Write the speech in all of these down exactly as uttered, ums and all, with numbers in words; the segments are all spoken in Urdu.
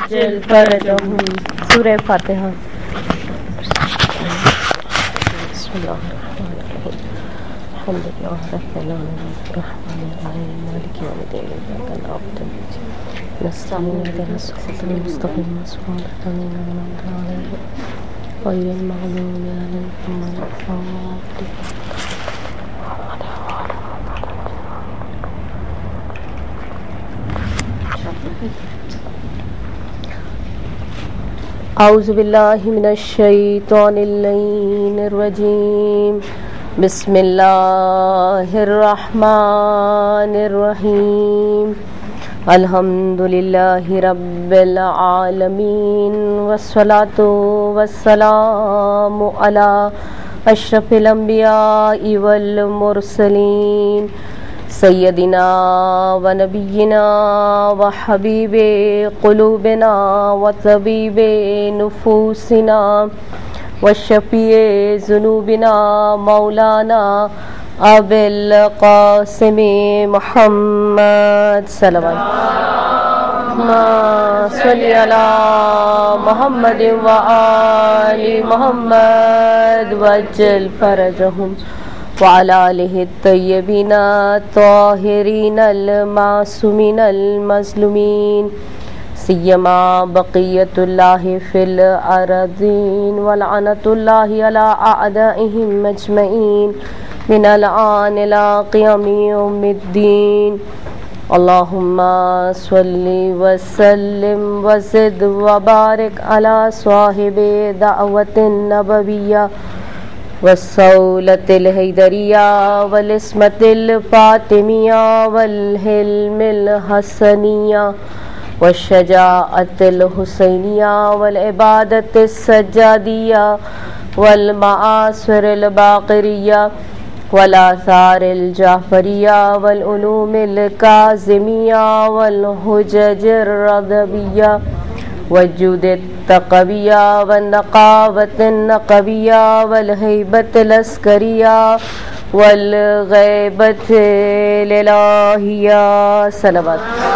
وعجل فرجهم. سورہ فاتحہ. بسم اللہ الرحمن الرحیم. الحمد للہ رب العالمین الرحمن الرحیم مالک یوم الدین ایاک نعبد و ایاک نستعین اهدنا الصراط المستقیم صراط الذین انعمت علیہم غیر المغضوب علیہم ولا الضالین. اعوذ باللہ من الشیطان اللعین الرجیم. بسم اللہ الرحمن الرحیم. الحمد للہ رب العالمین والصلاة والسلام علی اشرف الانبیاء والمرسلین سیدنا و نبینا و حبیب قلوبنا و طبیب نفوسنا و شفیع ذنوبنا مولانا ابی القاسم محمد صلوات صلی علی محمد و آل محمد وجل فرجهم وعلى آلہ الطیبین الطاہرین المعصومین المظلومین سیما بقیت اللہ فی الارضین ولعنت اللہ علی اعدائہم اجمعین من الآن الى قیام یوم الدین. اللہم صلی وسلم وزد وبارک علی صاحب دعوت النبویہ والصولة الحیدریہ والعصمت الفاطمیہ والحلم الحسنیہ والشجاعت الحسینیہ والعبادت السجادیہ والمعاصر الباقریہ والآثار الجعفریہ والعلوم الکاظمیہ والحجج الرضویہ والجود التقویہ والنقاوت النقویہ والہیبت العسکریہ والغیبت الالہیہ. صلوات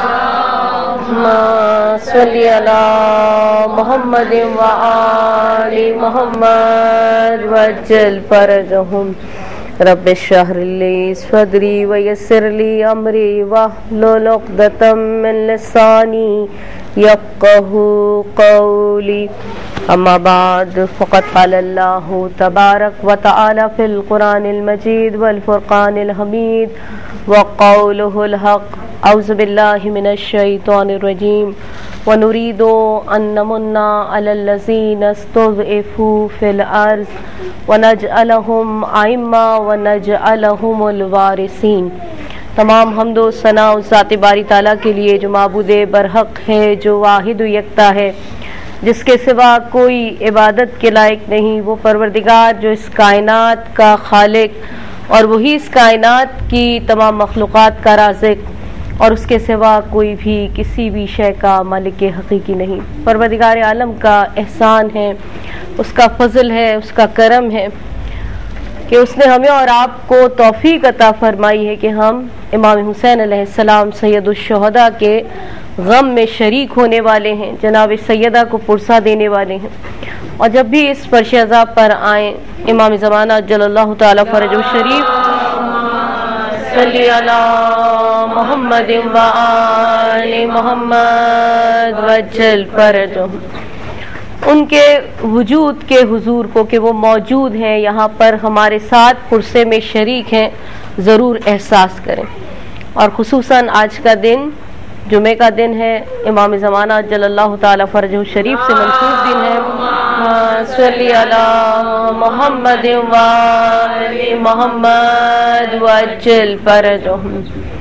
صلی علی محمد و آل محمد وجل فرجهم. رب اشرح لی صدری ویسر لی امری واحلل عقدۃ من لسانی یفقہوا قولی. اما بعد فقد قال اللہ تبارک و تعالی فی القرآن المجید والفرقان الحمید وقولہ الحق. اعوذ باللہ من الشیطان الرجیم. ونريد أن نمن على الذين استضعفوا في الأرض ونجعلهم أئمة ونجعلهم الوارثين. تمام حمد و ثنا اس ذات باری تعالیٰ کے لیے جو معبود برحق ہے، جو واحد و یکتا ہے، جس کے سوا کوئی عبادت کے لائق نہیں. وہ پروردگار جو اس کائنات کا خالق اور وہی اس کائنات کی تمام مخلوقات کا رازق اور اس کے سوا کوئی بھی کسی بھی شے کا مالک حقیقی نہیں. پروردگار عالم کا احسان ہے، اس کا فضل ہے، اس کا کرم ہے کہ اس نے ہمیں اور آپ کو توفیق عطا فرمائی ہے کہ ہم امام حسین علیہ السلام سید الشہداء کے غم میں شریک ہونے والے ہیں، جناب سیدہ کو پرسہ دینے والے ہیں. اور جب بھی اس فرش عذاب پر آئیں، امام زمانہ جل اللہ تعالی فرجہ شریف صلی علی محمد و آل محمد وجل فرجهم، ان کے وجود کے حضور کو کہ وہ موجود ہیں، یہاں پر ہمارے ساتھ پرسے میں شریک ہیں، ضرور احساس کریں. اور خصوصاً آج کا دن جمعہ کا دن ہے، امام زمانہ جل اللہ تعالی فرجہ شریف سے منسوب دن ہے. صلی علی محمد و آل محمد وجل فرجهم.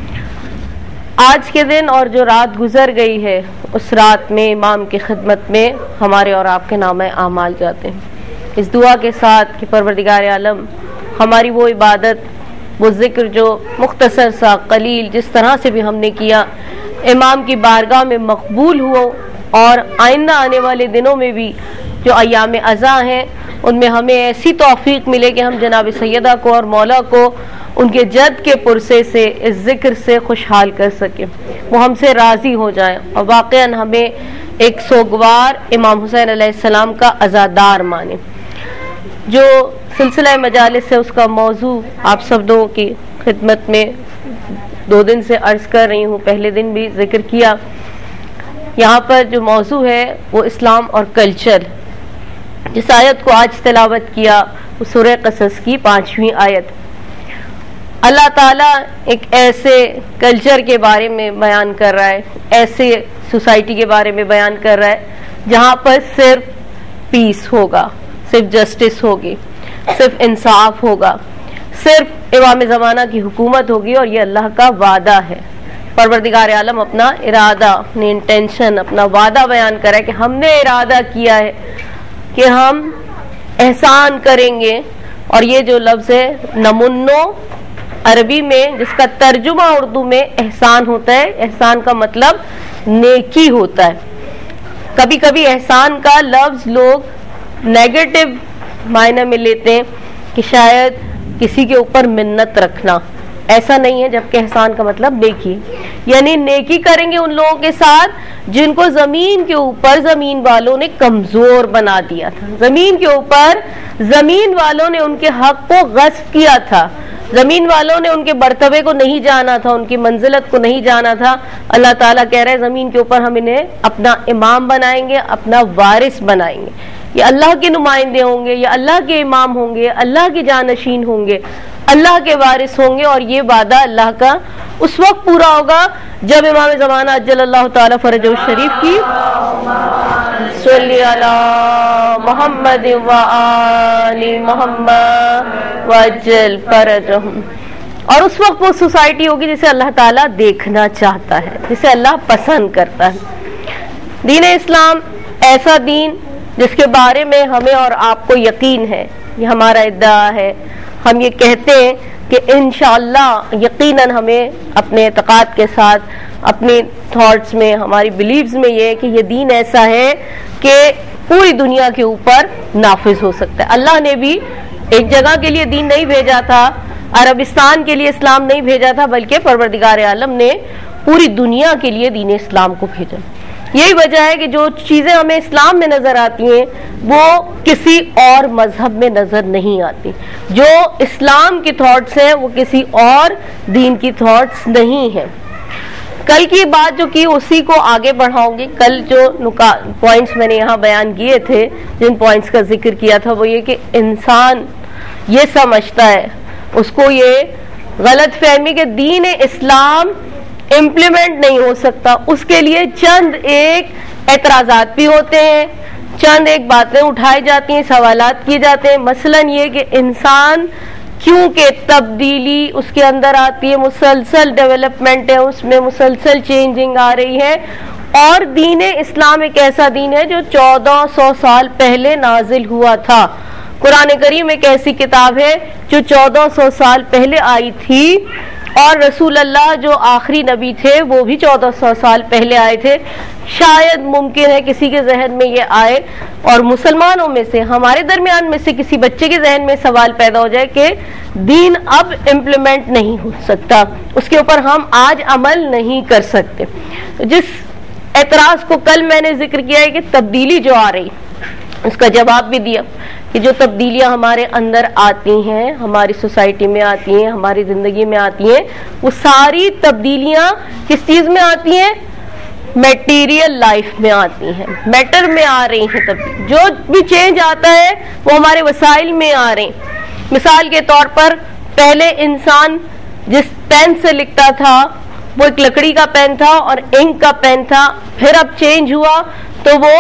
آج کے دن اور جو رات گزر گئی ہے، اس رات میں امام کی خدمت میں ہمارے اور آپ کے نامہ اعمال جاتے ہیں، اس دعا کے ساتھ کہ پروردگار عالم ہماری وہ عبادت، وہ ذکر جو مختصر سا قلیل جس طرح سے بھی ہم نے کیا، امام کی بارگاہ میں مقبول ہو، اور آئندہ آنے والے دنوں میں بھی جو ایام عزا ہیں ان میں ہمیں ایسی توفیق ملے کہ ہم جناب سیدہ کو اور مولا کو ان کے جد کے پرسے سے، اس ذکر سے خوشحال کر سکیں، وہ ہم سے راضی ہو جائیں، اور واقعاً ہمیں ایک سوگوار امام حسین علیہ السلام کا عزادار مانے. جو سلسلہ مجالس ہے اس کا موضوع آپ سب لوگوں کی خدمت میں دو دن سے عرض کر رہی ہوں، پہلے دن بھی ذکر کیا. یہاں پر جو موضوع ہے وہ اسلام اور کلچر. جس آیت کو آج تلاوت کیا وہ سورہ قصص کی پانچویں آیت. اللہ تعالیٰ ایک ایسے کلچر کے بارے میں بیان کر رہا ہے، ایسے سوسائٹی کے بارے میں بیان کر رہا ہے جہاں پر صرف پیس ہوگا، صرف جسٹس ہوگی، صرف انصاف ہوگا، صرف امام زمانہ کی حکومت ہوگی. اور یہ اللہ کا وعدہ ہے. پروردگار عالم اپنا ارادہ، اپنی انٹینشن، اپنا وعدہ بیان کرا ہے کہ ہم نے ارادہ کیا ہے کہ ہم احسان کریں گے. اور یہ جو لفظ ہے نمنو، عربی میں جس کا ترجمہ اردو میں احسان ہوتا ہے، احسان کا مطلب نیکی ہوتا ہے. کبھی کبھی احسان کا لفظ لوگ نیگیٹو معنی میں لیتے ہیں کہ شاید کسی کے اوپر منت رکھنا. ایسا نہیں ہے، جبکہ احسان کا مطلب نیکی، یعنی نیکی کریں گے ان لوگوں کے ساتھ جن کو زمین کے اوپر زمین والوں نے کمزور بنا دیا تھا، زمین کے اوپر زمین والوں نے ان کے حق کو غصب کیا تھا، زمین والوں نے ان کے مرتبے کو نہیں جانا تھا، ان کی منزلت کو نہیں جانا تھا. اللہ تعالیٰ کہہ رہے ہیں زمین کے اوپر ہم انہیں اپنا امام بنائیں گے، اپنا وارث بنائیں گے. یہ اللہ کے نمائندے ہوں گے، یہ اللہ کے امام ہوں گے، اللہ کے جانشین ہوں گے، اللہ کے وارث ہوں گے. اور یہ وعدہ اللہ کا اس وقت پورا ہوگا جب امام زمانہ اجل اللہ تعالیٰ فرجہ الشریف کی صلی علی محمد و آل محمد وجل فرجہم. اور اس وقت وہ سوسائٹی ہوگی جسے اللہ تعالیٰ دیکھنا چاہتا ہے، جسے اللہ پسند کرتا ہے. دین اسلام ایسا دین جس کے بارے میں ہمیں اور آپ کو یقین ہے، یہ ہمارا ادعا ہے. ہم یہ کہتے ہیں کہ انشاءاللہ یقیناً ہمیں اپنے اعتقاد کے ساتھ، اپنے تھاٹس میں، ہماری بلیفز میں یہ ہے کہ یہ دین ایسا ہے کہ پوری دنیا کے اوپر نافذ ہو سکتا ہے. اللہ نے بھی ایک جگہ کے لیے دین نہیں بھیجا تھا، عربستان کے لیے اسلام نہیں بھیجا تھا، بلکہ پروردگار عالم نے پوری دنیا کے لیے دین اسلام کو بھیجا. یہی وجہ ہے کہ جو چیزیں ہمیں اسلام میں نظر آتی ہیں وہ کسی اور مذہب میں نظر نہیں آتی. جو اسلام کی تھاٹس ہیں وہ کسی اور دین کی تھاٹس نہیں ہیں. کل کی بات جو کی اسی کو آگے بڑھاؤں گی. کل جو پوائنٹس میں نے یہاں بیان کیے تھے، جن پوائنٹس کا ذکر کیا تھا، وہ یہ کہ انسان یہ سمجھتا ہے، اس کو یہ غلط فہمی کہ دین اسلام امپلیمنٹ نہیں ہو سکتا. اس کے لیے چند ایک اعتراضات بھی ہوتے ہیں، چند ایک باتیں اٹھائی جاتی ہیں، سوالات کیے جاتے ہیں. مثلاً یہ کہ انسان کیونکہ تبدیلی اس کے اندر آتی ہے، مسلسل ڈیولپمنٹ ہے، اس میں مسلسل چینجنگ آ رہی ہے. اور دین اسلام ایک ایسا دین ہے جو چودہ سو سال پہلے نازل ہوا تھا. قرآن کریم ایک ایسی کتاب ہے جو چودہ سو سال پہلے آئی تھی، اور رسول اللہ جو آخری نبی تھے وہ بھی چودہ سو سال پہلے آئے تھے. شاید ممکن ہے کسی کے ذہن میں یہ آئے اور مسلمانوں میں سے، ہمارے درمیان میں سے کسی بچے کے ذہن میں سوال پیدا ہو جائے کہ دین اب امپلیمنٹ نہیں ہو سکتا، اس کے اوپر ہم آج عمل نہیں کر سکتے. جس اعتراض کو کل میں نے ذکر کیا ہے کہ تبدیلی جو آ رہی، اس کا جواب بھی دیا کہ جو تبدیلیاں ہمارے اندر آتی ہیں، ہماری سوسائٹی میں آتی ہیں، ہماری زندگی میں آتی ہیں، وہ ساری تبدیلیاں کس چیز میں آتی ہیں؟ میٹیریل لائف میں آتی ہیں، میٹر میں آ رہی ہیں. تبدیلی جو بھی چینج آتا ہے وہ ہمارے وسائل میں آ رہے ہیں. مثال کے طور پر پہلے انسان جس پین سے لکھتا تھا وہ ایک لکڑی کا پین تھا اور انک کا پین تھا. پھر اب چینج ہوا تو وہ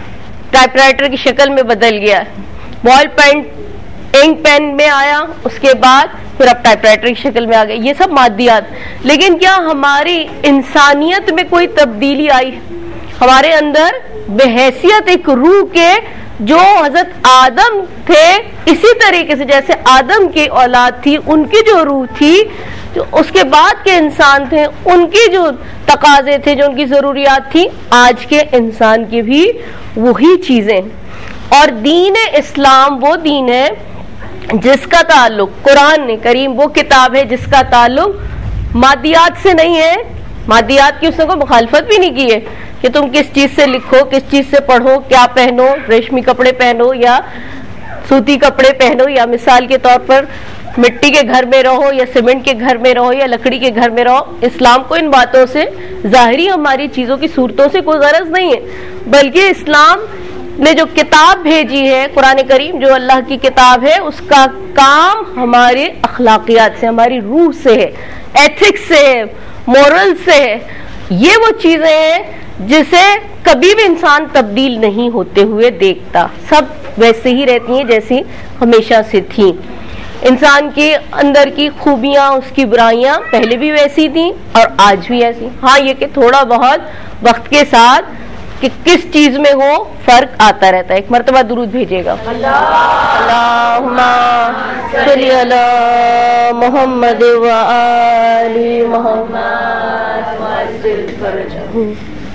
ٹائپ رائٹر کی شکل میں بدل گیا، بال پین انک پین میں آیا، اس کے بعد پھر اب ٹائپ رائٹر کی شکل میں آ گیا. یہ سب مادیات. لیکن کیا ہماری انسانیت میں کوئی تبدیلی آئی؟ ہمارے اندر بحیثیت ایک روح کے جو حضرت آدم تھے، اسی طریقے سے جیسے آدم کی اولاد تھی، ان کی جو روح تھی، جو اس کے بعد کے انسان تھے، ان کی جو تقاضے تھے، جو ان کی ضروریات تھی، آج کے انسان کی بھی وہی چیزیں. اور دین اسلام وہ دین ہے جس کا تعلق، قرآن کریم وہ کتاب ہے جس کا تعلق مادیات سے نہیں ہے. مادیات کی اس نے کوئی مخالفت بھی نہیں کی ہے، کہ تم کس چیز سے لکھو, کس چیز سے پڑھو, کیا پہنو, ریشمی کپڑے پہنو یا سوتی کپڑے پہنو, یا مثال کے طور پر مٹی کے گھر میں رہو یا سیمنٹ کے گھر میں رہو یا لکڑی کے گھر میں رہو. اسلام کو ان باتوں سے, ظاہری ہماری چیزوں کی صورتوں سے کوئی غرض نہیں ہے, بلکہ اسلام نے جو کتاب بھیجی ہے, قرآن کریم جو اللہ کی کتاب ہے, اس کا کام ہمارے اخلاقیات سے, ہماری روح سے ہے, ایتھکس سے ہے, مورل سے ہے. یہ وہ چیزیں ہیں جسے کبھی بھی انسان تبدیل نہیں ہوتے ہوئے دیکھتا, سب ویسے ہی رہتی ہیں جیسی ہمیشہ سے تھیں. انسان کے اندر کی خوبیاں, اس کی برائیاں پہلے بھی ویسی تھیں اور آج بھی ایسی. ہاں یہ کہ تھوڑا بہت وقت کے ساتھ کہ کس چیز میں ہو فرق آتا رہتا ہے. ایک مرتبہ درود بھیجیے گا. اللہم صلی علی محمد و آل محمد وعجل فرجہم.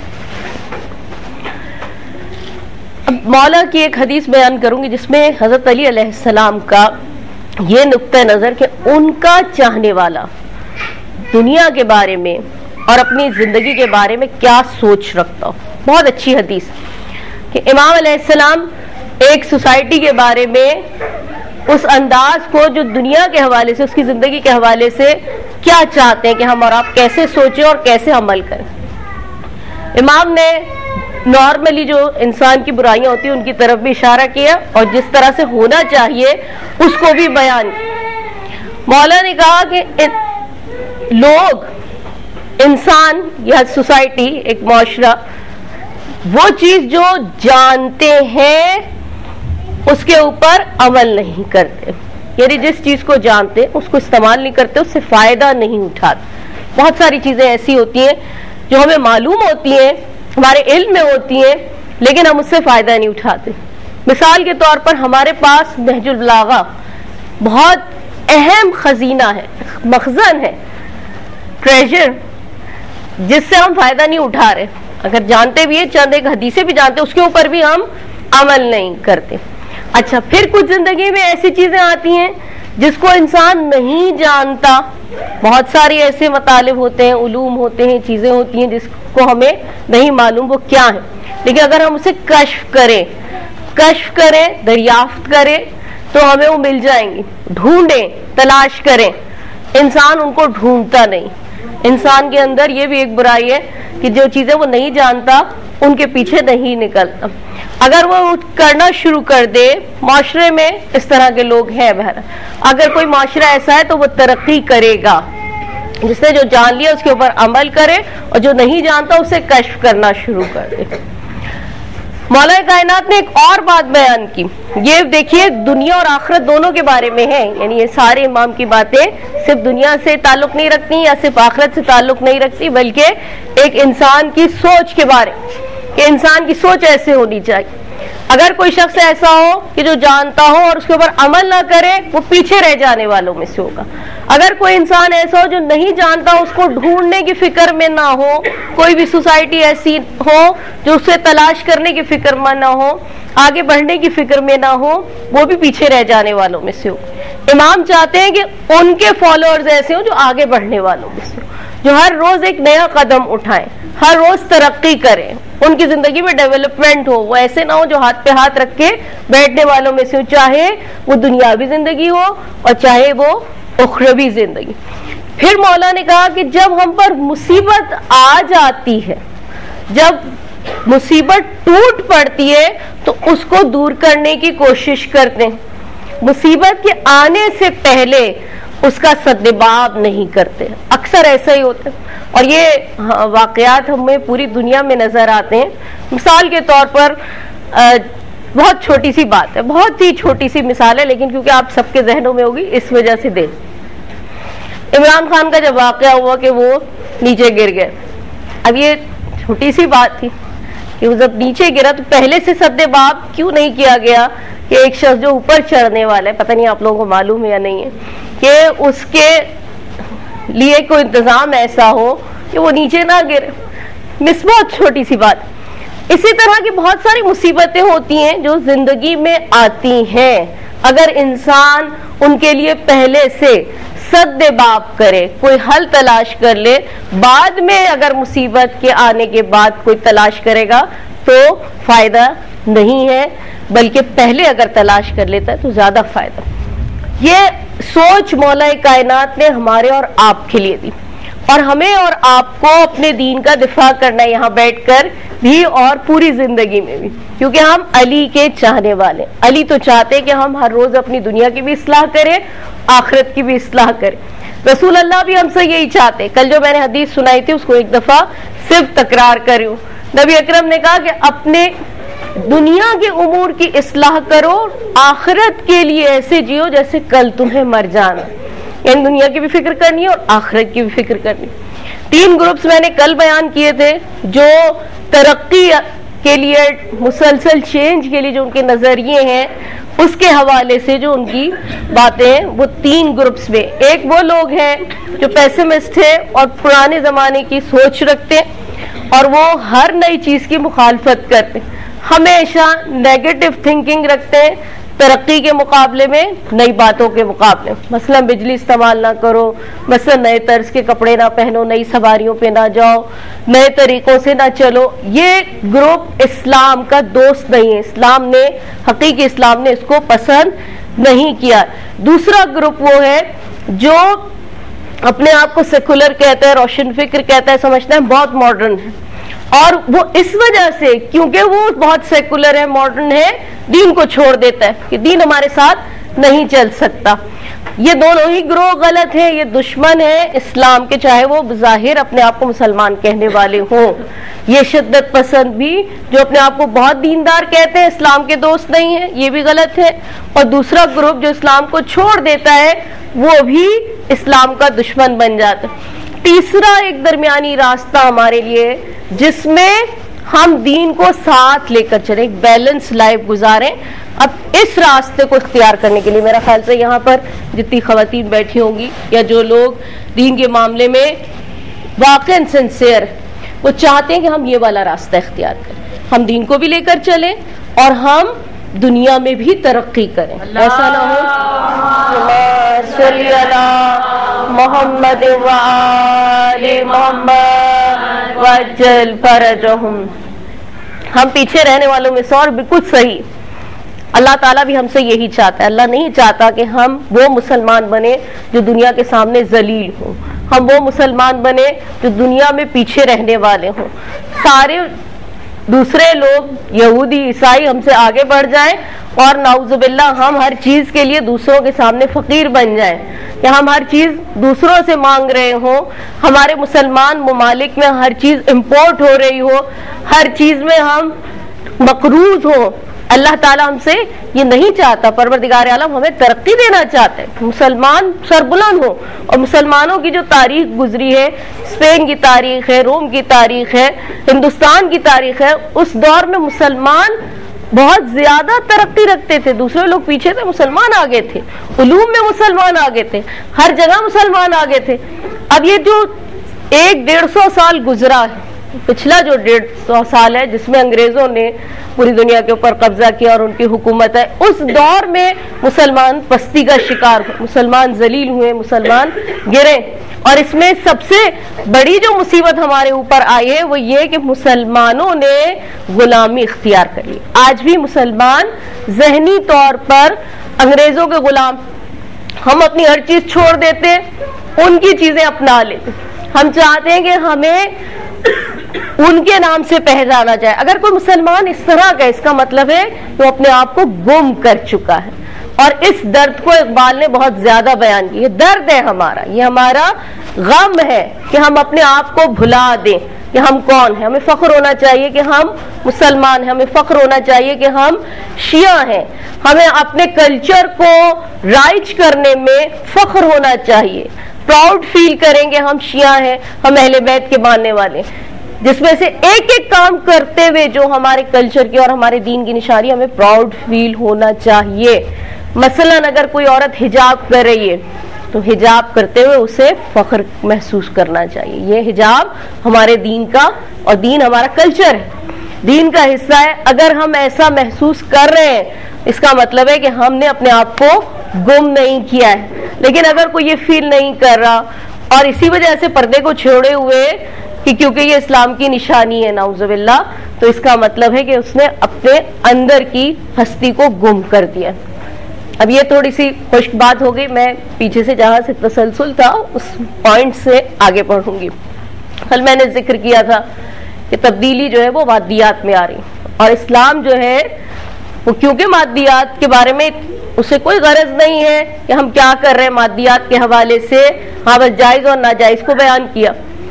اب مولا کی ایک حدیث بیان کروں گی جس میں حضرت علی علیہ السلام کا یہ نقطہ نظر کہ ان کا چاہنے والا دنیا کے بارے میں اور اپنی زندگی کے بارے میں کیا سوچ رکھتا ہو. بہت اچھی حدیث کہ امام علیہ السلام ایک سوسائٹی کے بارے میں اس انداز کو جو دنیا کے حوالے سے, اس کی زندگی کے حوالے سے کیا چاہتے ہیں کہ ہم اور آپ کیسے سوچیں اور کیسے عمل کریں. امام نے نارملی جو انسان کی برائیاں ہوتی ہیں ان کی طرف بھی اشارہ کیا اور جس طرح سے ہونا چاہیے اس کو بھی بیان کیا. مولا نے کہا کہ لوگ, انسان یا سوسائٹی, ایک معاشرہ, وہ چیز جو جانتے ہیں اس کے اوپر عمل نہیں کرتے, یعنی جس چیز کو جانتے ہیں اس کو استعمال نہیں کرتے, اس سے فائدہ نہیں اٹھاتے. بہت ساری چیزیں ایسی ہوتی ہیں جو ہمیں معلوم ہوتی ہیں, ہمارے علم میں ہوتی ہیں, لیکن ہم اس سے فائدہ نہیں اٹھاتے. مثال کے طور پر ہمارے پاس نہج البلاغہ بہت اہم خزینہ ہے, مخزن ہے, ٹریجر, جس سے ہم فائدہ نہیں اٹھا رہے. اگر جانتے بھی ہیں, چند ایک حدیثیں بھی جانتے, اس کے اوپر بھی ہم عمل نہیں کرتے. اچھا, پھر کچھ زندگی میں ایسی چیزیں آتی ہیں جس کو انسان نہیں جانتا. بہت سارے ایسے مطالب ہوتے ہیں, علوم ہوتے ہیں, چیزیں ہوتی ہیں جس کو ہمیں نہیں معلوم وہ کیا ہے, لیکن اگر ہم اسے کشف کریں کشف کریں دریافت کریں تو ہمیں وہ مل جائیں گی. ڈھونڈیں, تلاش کریں. انسان ان کو ڈھونڈتا نہیں. انسان کے اندر یہ بھی ایک برائی ہے کہ جو چیزیں وہ نہیں جانتا ان کے پیچھے نہیں نکلتا. اگر وہ کرنا شروع کر دے, معاشرے میں اس طرح کے لوگ ہیں بہر, اگر کوئی معاشرہ ایسا ہے تو وہ ترقی کرے گا جس نے جو جان لیا اس کے اوپر عمل کرے, اور جو نہیں جانتا اسے کشف کرنا شروع کر دے. مولا کائنات نے ایک اور بات بیان کی, یہ دیکھیے دنیا اور آخرت دونوں کے بارے میں ہے, یعنی یہ سارے امام کی باتیں صرف دنیا سے تعلق نہیں رکھتی یا صرف آخرت سے تعلق نہیں رکھتی, بلکہ ایک انسان کی سوچ کے بارے کہ انسان کی سوچ ایسے ہونی چاہیے. اگر کوئی شخص ایسا ہو کہ جو جانتا ہو اور اس کے اوپر عمل نہ کرے, وہ پیچھے رہ جانے والوں میں سے ہوگا. اگر کوئی انسان ایسا ہو جو نہیں جانتا, اس کو ڈھونڈنے کی فکر میں نہ ہو, کوئی بھی سوسائٹی ایسی ہو جو اسے تلاش کرنے کی فکر میں نہ ہو, آگے بڑھنے کی فکر میں نہ ہو, وہ بھی پیچھے رہ جانے والوں میں سے ہو. امام چاہتے ہیں کہ ان کے فالوورز ایسے ہوں جو آگے بڑھنے والوں میں سے ہو, جو ہر روز ایک نیا قدم اٹھائیں, ہر روز ترقی کریں, ان کی زندگی میں ڈیولپمنٹ ہو. وہ ایسے نہ ہو جو ہاتھ پہ ہاتھ رکھ کے بیٹھنے والوں میں سے ہو, چاہے وہ دنیاوی زندگی ہو اور چاہے وہ اخروی زندگی. پھر مولا نے کہا کہ جب ہم پر مصیبت آ جاتی ہے, جب مصیبت ٹوٹ پڑتی ہے تو اس کو دور کرنے کی کوشش کرتے ہیں. مصیبت کے آنے سے پہلے اس کا سدباب نہیں کرتے. اکثر ایسا ہی ہوتا ہے, اور یہ واقعات ہمیں پوری دنیا میں نظر آتے ہیں. مثال کے طور پر بہت چھوٹی سی بات ہے, بہت ہی چھوٹی سی مثال ہے, لیکن کیونکہ آپ سب کے ذہنوں میں ہوگی اس وجہ سے دیں. عمران خان کا جب واقعہ ہوا کہ وہ نیچے گر گئے, اب یہ چھوٹی سی بات تھی کہ وہ جب نیچے گرا تو پہلے سے سدباب کیوں نہیں کیا گیا کہ ایک شخص جو اوپر چڑھنے والا ہے, پتہ نہیں آپ لوگوں کو معلوم ہے یا نہیں ہے, کہ اس کے لیے کوئی انتظام ایسا ہو کہ وہ نیچے نہ گرے. مس بہت چھوٹی سی بات. اسی طرح کی بہت ساری مصیبتیں ہوتی ہیں جو زندگی میں آتی ہیں, اگر انسان ان کے لیے پہلے سے سد باب کرے، کوئی حل تلاش کر لے، بعد میں اگر مصیبت کے آنے کے بعد کوئی تلاش کرے گا تو فائدہ نہیں ہے، بلکہ پہلے اگر تلاش کر لیتا ہے تو زیادہ فائدہ۔ یہ سوچ مولا کائنات نے ہمارے اور آپ کے لیے دی، اور ہمیں اور آپ کو اپنے دین کا دفاع کرنا ہے یہاں بیٹھ کر بھی اور پوری زندگی میں بھی، کیونکہ ہم علی کے چاہنے والے۔ علی تو چاہتے کہ ہم ہر روز اپنی دنیا کی بھی اصلاح کریں، آخرت کی بھی اصلاح کریں۔ رسول اللہ بھی ہم سے یہی چاہتے۔ کل جو میں نے حدیث سنائی تھی اس کو ایک دفعہ صرف تکرار کر رہی ہوں۔ نبی اکرم نے کہا کہ اپنے دنیا کے امور کی اصلاح کرو، آخرت کے لیے ایسے جیو جیسے کل تمہیں مر جانا، یعنی دنیا کی بھی فکر کرنی ہے اور آخرت کی بھی فکر کرنی۔ تین گروپس میں نے کل بیان کیے تھے جو ترقی کے لیے، مسلسل چینج کے لیے جو ان کے نظریے ہیں، اس کے حوالے سے جو ان کی باتیں ہیں، وہ تین گروپس میں ایک وہ لوگ ہیں جو پیسمسٹ ہیں اور پرانے زمانے کی سوچ رکھتے ہیں اور وہ ہر نئی چیز کی مخالفت کرتے ہیں، ہمیشہ نیگیٹو تھنکنگ رکھتے ہیں ترقی کے مقابلے میں، نئی باتوں کے مقابلے۔ مثلا بجلی استعمال نہ کرو، مثلا نئے طرز کے کپڑے نہ پہنو، نئی سواریوں پہ نہ جاؤ، نئے طریقوں سے نہ چلو۔ یہ گروپ اسلام کا دوست نہیں ہے، اسلام نے، حقیقی اسلام نے اس کو پسند نہیں کیا۔ دوسرا گروپ وہ ہے جو اپنے آپ کو سیکولر کہتا ہے، روشن فکر کہتا ہے، سمجھتا ہے بہت ماڈرن ہے، اور وہ اس وجہ سے کیونکہ وہ بہت سیکولر ہے، ماڈرن ہے، دین کو چھوڑ دیتا ہے کہ دین ہمارے ساتھ نہیں چل سکتا۔ یہ دونوں ہی گروہ غلط ہیں، یہ دشمن ہیں اسلام کے، چاہے وہ بظاہر اپنے آپ کو مسلمان کہنے والے ہوں۔ یہ شدت پسند بھی جو اپنے آپ کو بہت دیندار کہتے ہیں، اسلام کے دوست نہیں ہیں، یہ بھی غلط ہے۔ اور دوسرا گروپ جو اسلام کو چھوڑ دیتا ہے وہ بھی اسلام کا دشمن بن جاتا ہے۔ تیسرا ایک درمیانی راستہ ہمارے لیے جس میں ہم دین کو ساتھ لے کر چلیں، ایک بیلنس لائف گزاریں۔ اب اس راستے کو اختیار کرنے کے لیے میرا خیال سے یہاں پر جتنی خواتین بیٹھی ہوں گی یا جو لوگ دین کے معاملے میں واقعاً سنسیئر، وہ چاہتے ہیں کہ ہم یہ والا راستہ اختیار کریں، ہم دین کو بھی لے کر چلیں اور ہم دنیا میں بھی ترقی کریں۔ ایسا نہ ہو صلی اللہ محمد وآل محمد وجل فرجہم، ہم پیچھے رہنے والوں میں سے، اور بالکل صحیح، اللہ تعالیٰ بھی ہم سے یہی چاہتا ہے۔ اللہ نہیں چاہتا کہ ہم وہ مسلمان بنے جو دنیا کے سامنے ذلیل ہوں، ہم وہ مسلمان بنے جو دنیا میں پیچھے رہنے والے ہوں، سارے دوسرے لوگ یہودی عیسائی ہم سے آگے بڑھ جائیں اور نعوذ باللہ ہم ہر چیز کے لیے دوسروں کے سامنے فقیر بن جائیں، کہ ہم ہر چیز دوسروں سے مانگ رہے ہوں، ہمارے مسلمان ممالک میں ہر چیز امپورٹ ہو رہی ہو، ہر چیز میں ہم مقروض ہوں۔ اللہ تعالیٰ ہم سے یہ نہیں چاہتا، پروردگار عالم ہمیں ترقی دینا چاہتا ہے، مسلمان سربلند ہو۔ اور مسلمانوں کی جو تاریخ گزری ہے، اسپین کی تاریخ ہے، روم کی تاریخ ہے، ہندوستان کی تاریخ ہے، اس دور میں مسلمان بہت زیادہ ترقی رکھتے تھے، دوسرے لوگ پیچھے تھے، مسلمان آگے تھے، علوم میں مسلمان آگے تھے، ہر جگہ مسلمان آگے تھے۔ اب یہ جو ایک ڈیڑھ سو سال گزرا ہے، پچھلا جو ڈیڑھ سو سال ہے جس میں انگریزوں نے پوری دنیا کے اوپر قبضہ کیا اور ان کی حکومت ہے، اس دور میں مسلمان پستی کا شکار ہوئے، مسلمان ذلیل ہوئے، مسلمان گرے، اور اس میں سب سے بڑی جو مصیبت ہمارے اوپر آئی ہے وہ یہ کہ مسلمانوں نے غلامی اختیار کر لی۔ آج بھی مسلمان ذہنی طور پر انگریزوں کے غلام، ہم اپنی ہر چیز چھوڑ دیتے ہیں، ان کی چیزیں اپنا لیتے، ہم چاہتے ہیں کہ ہمیں ان کے نام سے پہچانا جائے۔ اگر کوئی مسلمان اس طرح کا، اس کا مطلب ہے کہ وہ اپنے آپ کو گم کر چکا ہے، اور اس درد کو اقبال نے بہت زیادہ بیان کیا۔ یہ درد ہے ہمارا، یہ ہمارا غم ہے کہ ہم اپنے آپ کو بھلا دیں کہ ہم کون ہیں۔ ہمیں فخر ہونا چاہیے کہ ہم مسلمان ہیں، ہمیں فخر ہونا چاہیے کہ ہم شیعہ ہیں، ہمیں اپنے کلچر کو رائج کرنے میں فخر ہونا چاہیے، پراؤڈ فیل کریں گے ہم شیعہ ہیں، ہم اہل بیت کے ماننے والے، جس میں سے ایک ایک کام کرتے ہوئے جو ہمارے کلچر کی اور ہمارے دین کی نشانی، ہمیں پراؤڈ فیل ہونا چاہیے۔ مثلا اگر کوئی عورت حجاب کر رہی ہے تو حجاب کرتے ہوئے اسے فخر محسوس کرنا چاہیے، یہ حجاب ہمارے دین کا اور دین ہمارا کلچر ہے، دین کا حصہ ہے۔ اگر ہم ایسا محسوس کر رہے ہیں، اس کا مطلب ہے کہ ہم نے اپنے آپ کو گم نہیں کیا ہے. لیکن اگر کوئی یہ فیل نہیں کر رہا اور اسی وجہ سے پردے کو چھوڑے ہوئے کہ کیونکہ یہ اسلام کی نشانی ہے نعوذ باللہ، تو اس کا مطلب ہے کہ اس نے اپنے اندر کی ہستی کو گم کر دیا. اب یہ تھوڑی سی خشک بات ہو گئی، میں پیچھے سے جہاں سے تسلسل تھا اس پوائنٹ سے آگے پڑھوں گی. کل میں نے ذکر کیا تھا کہ تبدیلی جو ہے وہ مادیات میں آ رہی، اور اسلام جو ہے وہ کیونکہ مادیات کے بارے میں اسے کوئی غرض نہیں ہے کہ ہم کیا کر رہے ہیں مادیات کے حوالے سے، ہاں بس جائز اور ناجائز کو بیان کیا.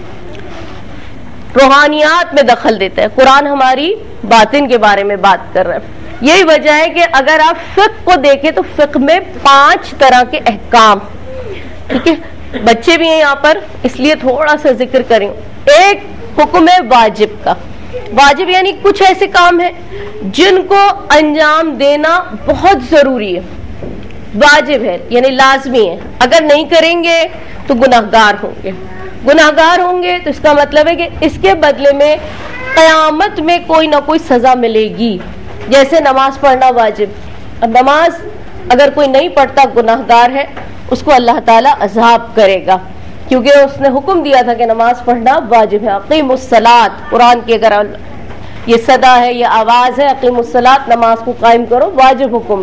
روحانیات میں دخل دیتا ہے. قرآن ہماری باطن کے بارے میں بات کر رہا ہے. یہی وجہ ہے کہ اگر آپ فقہ کو دیکھیں تو فقہ میں پانچ طرح کے احکام، ٹھیک ہے، بچے بھی ہیں یہاں پر اس لیے تھوڑا سا ذکر کریں. ایک حکم ہے واجب کا. واجب یعنی کچھ ایسے کام ہیں جن کو انجام دینا بہت ضروری ہے، واجب ہے یعنی لازمی ہے. اگر نہیں کریں گے تو گناہگار ہوں گے. گناہگار ہوں گے تو اس کا مطلب ہے کہ اس کے بدلے میں قیامت میں کوئی نہ کوئی سزا ملے گی. جیسے نماز پڑھنا واجب، اب نماز اگر کوئی نہیں پڑھتا گناہگار ہے، اس کو اللہ تعالیٰ عذاب کرے گا، کیونکہ اس نے حکم دیا تھا کہ نماز پڑھنا واجب ہے. اقیموا الصلاۃ، قرآن کی اگر یہ صدا ہے، یہ آواز ہے، اقیموا الصلاۃ، نماز کو قائم کرو، واجب حکم.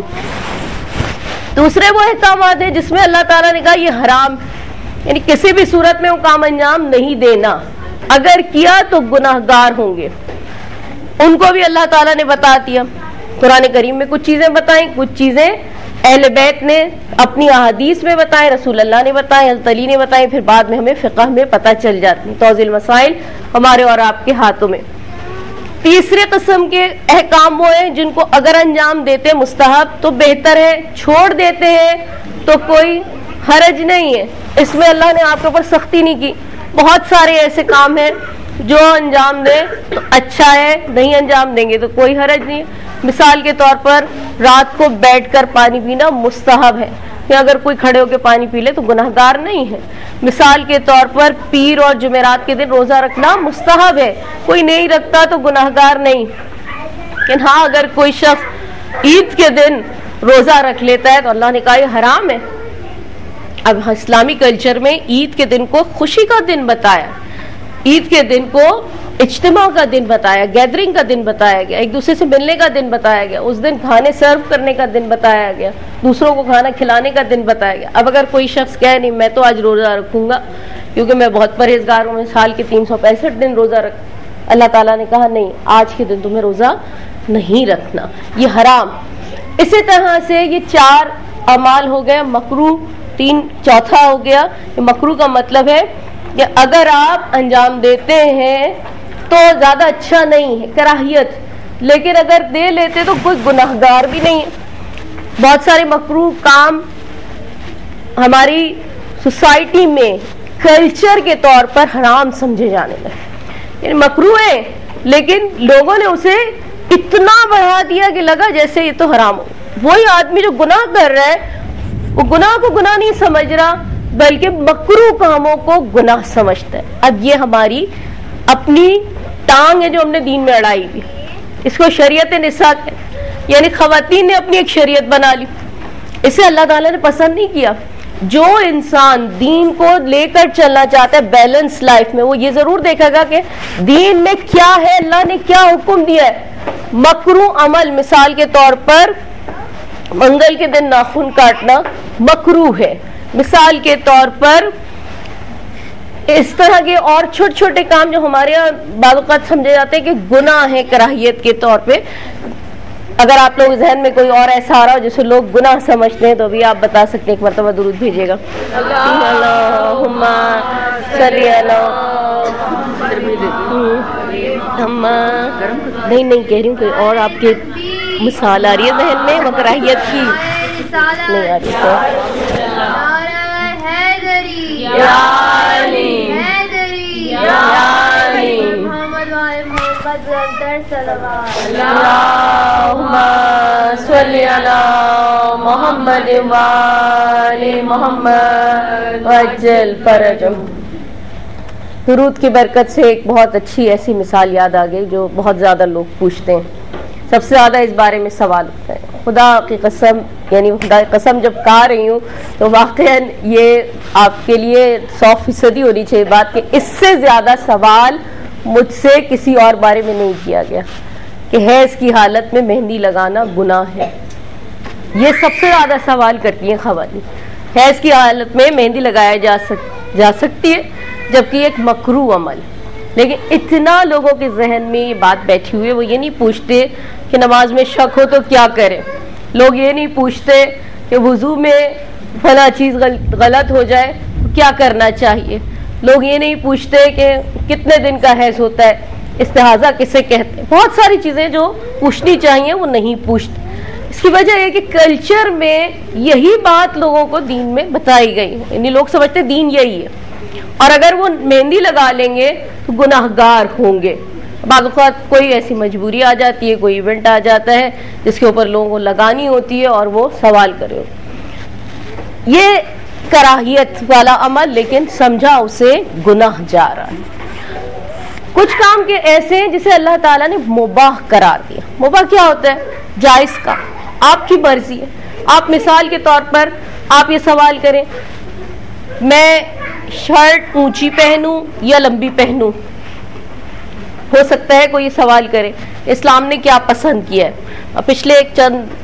دوسرے وہ احکامات ہیں جس میں اللہ تعالیٰ نے کہا یہ حرام، یعنی کسی بھی صورت میں وہ کام انجام نہیں دینا، اگر کیا تو گناہگار ہوں گے. ان کو بھی اللہ تعالیٰ نے بتا دیا. قرآن کریم میں کچھ چیزیں بتائیں، کچھ چیزیں اہل بیت نے اپنی احادیث میں بتائیں، رسول اللہ نے بتائیں، حضرت علی نے بتائیں، پھر بعد میں ہمیں فقہ میں پتہ چل جاتی. توضیح المسائل ہمارے اور آپ کے ہاتھوں میں. تیسرے قسم کے احکام وہ ہیں جن کو اگر انجام دیتے مستحب تو بہتر ہے، چھوڑ دیتے ہیں تو کوئی حرج نہیں ہے. اس میں اللہ نے آپ کے اوپر سختی نہیں کی. بہت سارے ایسے کام ہیں جو انجام دیں تو اچھا ہے، نہیں انجام دیں گے تو کوئی حرج نہیں. مثال کے طور پر رات کو بیٹھ کر پانی پینا مستحب ہے، کہ اگر کوئی کھڑے ہو کے پانی پی لے تو گناہگار نہیں ہے. مثال کے طور پر پیر اور جمعرات کے دن روزہ رکھنا مستحب ہے، کوئی نہیں رکھتا تو گناہگار نہیں. لیکن ہاں اگر کوئی شخص عید کے دن روزہ رکھ لیتا ہے تو اللہ نے کہا یہ حرام ہے. اب اسلامی کلچر میں عید کے دن کو خوشی کا دن بتایا، عید کے دن کو اجتماع کا دن بتایا، گیدرنگ کا دن بتایا گیا، ایک دوسرے سے ملنے کا دن بتایا گیا، اس دن کھانے سرو کرنے کا دن بتایا گیا، دوسروں کو کھانا کھلانے کا دن بتایا گیا. اب اگر کوئی شخص کہے نہیں میں تو آج روزہ رکھوں گا کیونکہ میں بہت پرہیزگار ہوں، میں سال کے تین سو پینسٹھ دن روزہ رکھ، اللہ تعالیٰ نے کہا نہیں آج کے دن تمہیں روزہ نہیں رکھنا، یہ حرام. اسی طرح سے یہ چار اعمال ہو گئے مکروہ. تین چوتھا ہو گیا مکروہ کا مطلب ہے کہ اگر آپ انجام دیتے ہیں تو زیادہ اچھا نہیں ہے، کراہیت، لیکن اگر دے لیتے تو کوئی گناہگار بھی نہیں ہے. بہت سارے مکروہ کام ہماری سوسائٹی میں کلچر کے طور پر حرام سمجھے جانے لگے، یعنی مکروہ ہے لیکن لوگوں نے اسے اتنا بڑھا دیا کہ لگا جیسے یہ تو حرام ہو. وہی آدمی جو گناہ کر رہا ہے وہ گناہ کو گناہ نہیں سمجھ رہا بلکہ مکروہ کاموں کو گناہ سمجھتا ہے. اب یہ ہماری اپنی ٹانگ ہے جو ہم نے دین میں اڑائی ہوئی، اس کو شریعت نساء ہے، یعنی خواتین نے اپنی ایک شریعت بنا لی. اسے اللہ تعالیٰ نے پسند نہیں کیا. جو انسان دین کو لے کر چلنا چاہتا ہے بیلنس لائف میں، وہ یہ ضرور دیکھے گا کہ دین میں کیا ہے، اللہ نے کیا حکم دیا ہے. مکروہ عمل مثال کے طور پر منگل کے دن ناخن کاٹنا مکروہ ہے، مثال کے طور پر اس طرح کے اور چھوٹے چھوٹے کام جو ہمارے یہاں بعض اوقات سمجھے جاتے ہیں کہ گناہ ہے کراہیت کے طور پہ. اگر آپ لوگ ذہن میں کوئی اور ایسا آ رہا ہو جسے لوگ گناہ سمجھتے ہیں تو بھی آپ بتا سکتے ہیں، ایک مرتبہ درود بھیجیے گا. اللہم صلی علی نہیں نہیں کہہ رہی ہوں کوئی اور آپ کے مثال آ رہی ہے ذہن میں کراہیت کی نہیں آ رہی تو اللہم صلی علی محمد وآل محمد وعجل فرجہم. درود کی برکت سے ایک بہت اچھی ایسی مثال یاد آ گئی جو بہت زیادہ لوگ پوچھتے ہیں، سب سے زیادہ اس بارے میں سوال ہوتا ہے. خدا کی قسم یعنی خدا کی قسم جب کہا رہی ہوں تو واقعاً یہ آپ کے لیے سو فیصدی ہونی چاہیے بات کہ اس سے زیادہ سوال مجھ سے کسی اور بارے میں نہیں کیا گیا کہ حیض کی حالت میں مہندی لگانا گناہ ہے. یہ سب سے زیادہ سوال کرتی ہیں خواتین. حیض کی حالت میں مہندی لگایا جا سک جا سکتی ہے جبکہ یہ ایک مکروہ عمل. لیکن اتنا لوگوں کے ذہن میں یہ بات بیٹھی ہوئی ہے, وہ یہ نہیں پوچھتے کہ نماز میں شک ہو تو کیا کریں. لوگ یہ نہیں پوچھتے کہ وضو میں فلاں چیز غلط ہو جائے کیا کرنا چاہیے. لوگ یہ نہیں پوچھتے کہ کتنے دن کا حیض ہوتا ہے, استحاضہ کسے کہتے ہیں. بہت ساری چیزیں جو پوچھنی چاہیے وہ نہیں پوچھتے. اس کی وجہ یہ کہ کلچر میں یہی بات لوگوں کو دین میں بتائی گئی ہے, یعنی لوگ سمجھتے دین یہی ہے, اور اگر وہ مہندی لگا لیں گے تو گناہ گار ہوں گے. بعض اوقات کوئی ایسی مجبوری آ جاتی ہے, کوئی ایونٹ آ جاتا ہے جس کے اوپر لوگوں کو لگانی ہوتی ہے اور وہ سوال کرے. یہ کراہیت والا عمل لیکن سمجھا اسے گناہ جا رہا ہے. کچھ کام کے ایسے ہیں جسے اللہ تعالیٰ نے مباح قرار دیا. مباح کیا ہوتا ہے؟ جائز کا, آپ کی مرضی ہے. آپ مثال کے طور پر آپ یہ سوال کریں میں شرٹ اونچی پہنوں یا لمبی پہنوں. ہو سکتا ہے کوئی یہ سوال کرے اسلام نے کیا پسند کیا ہے. پچھلے ایک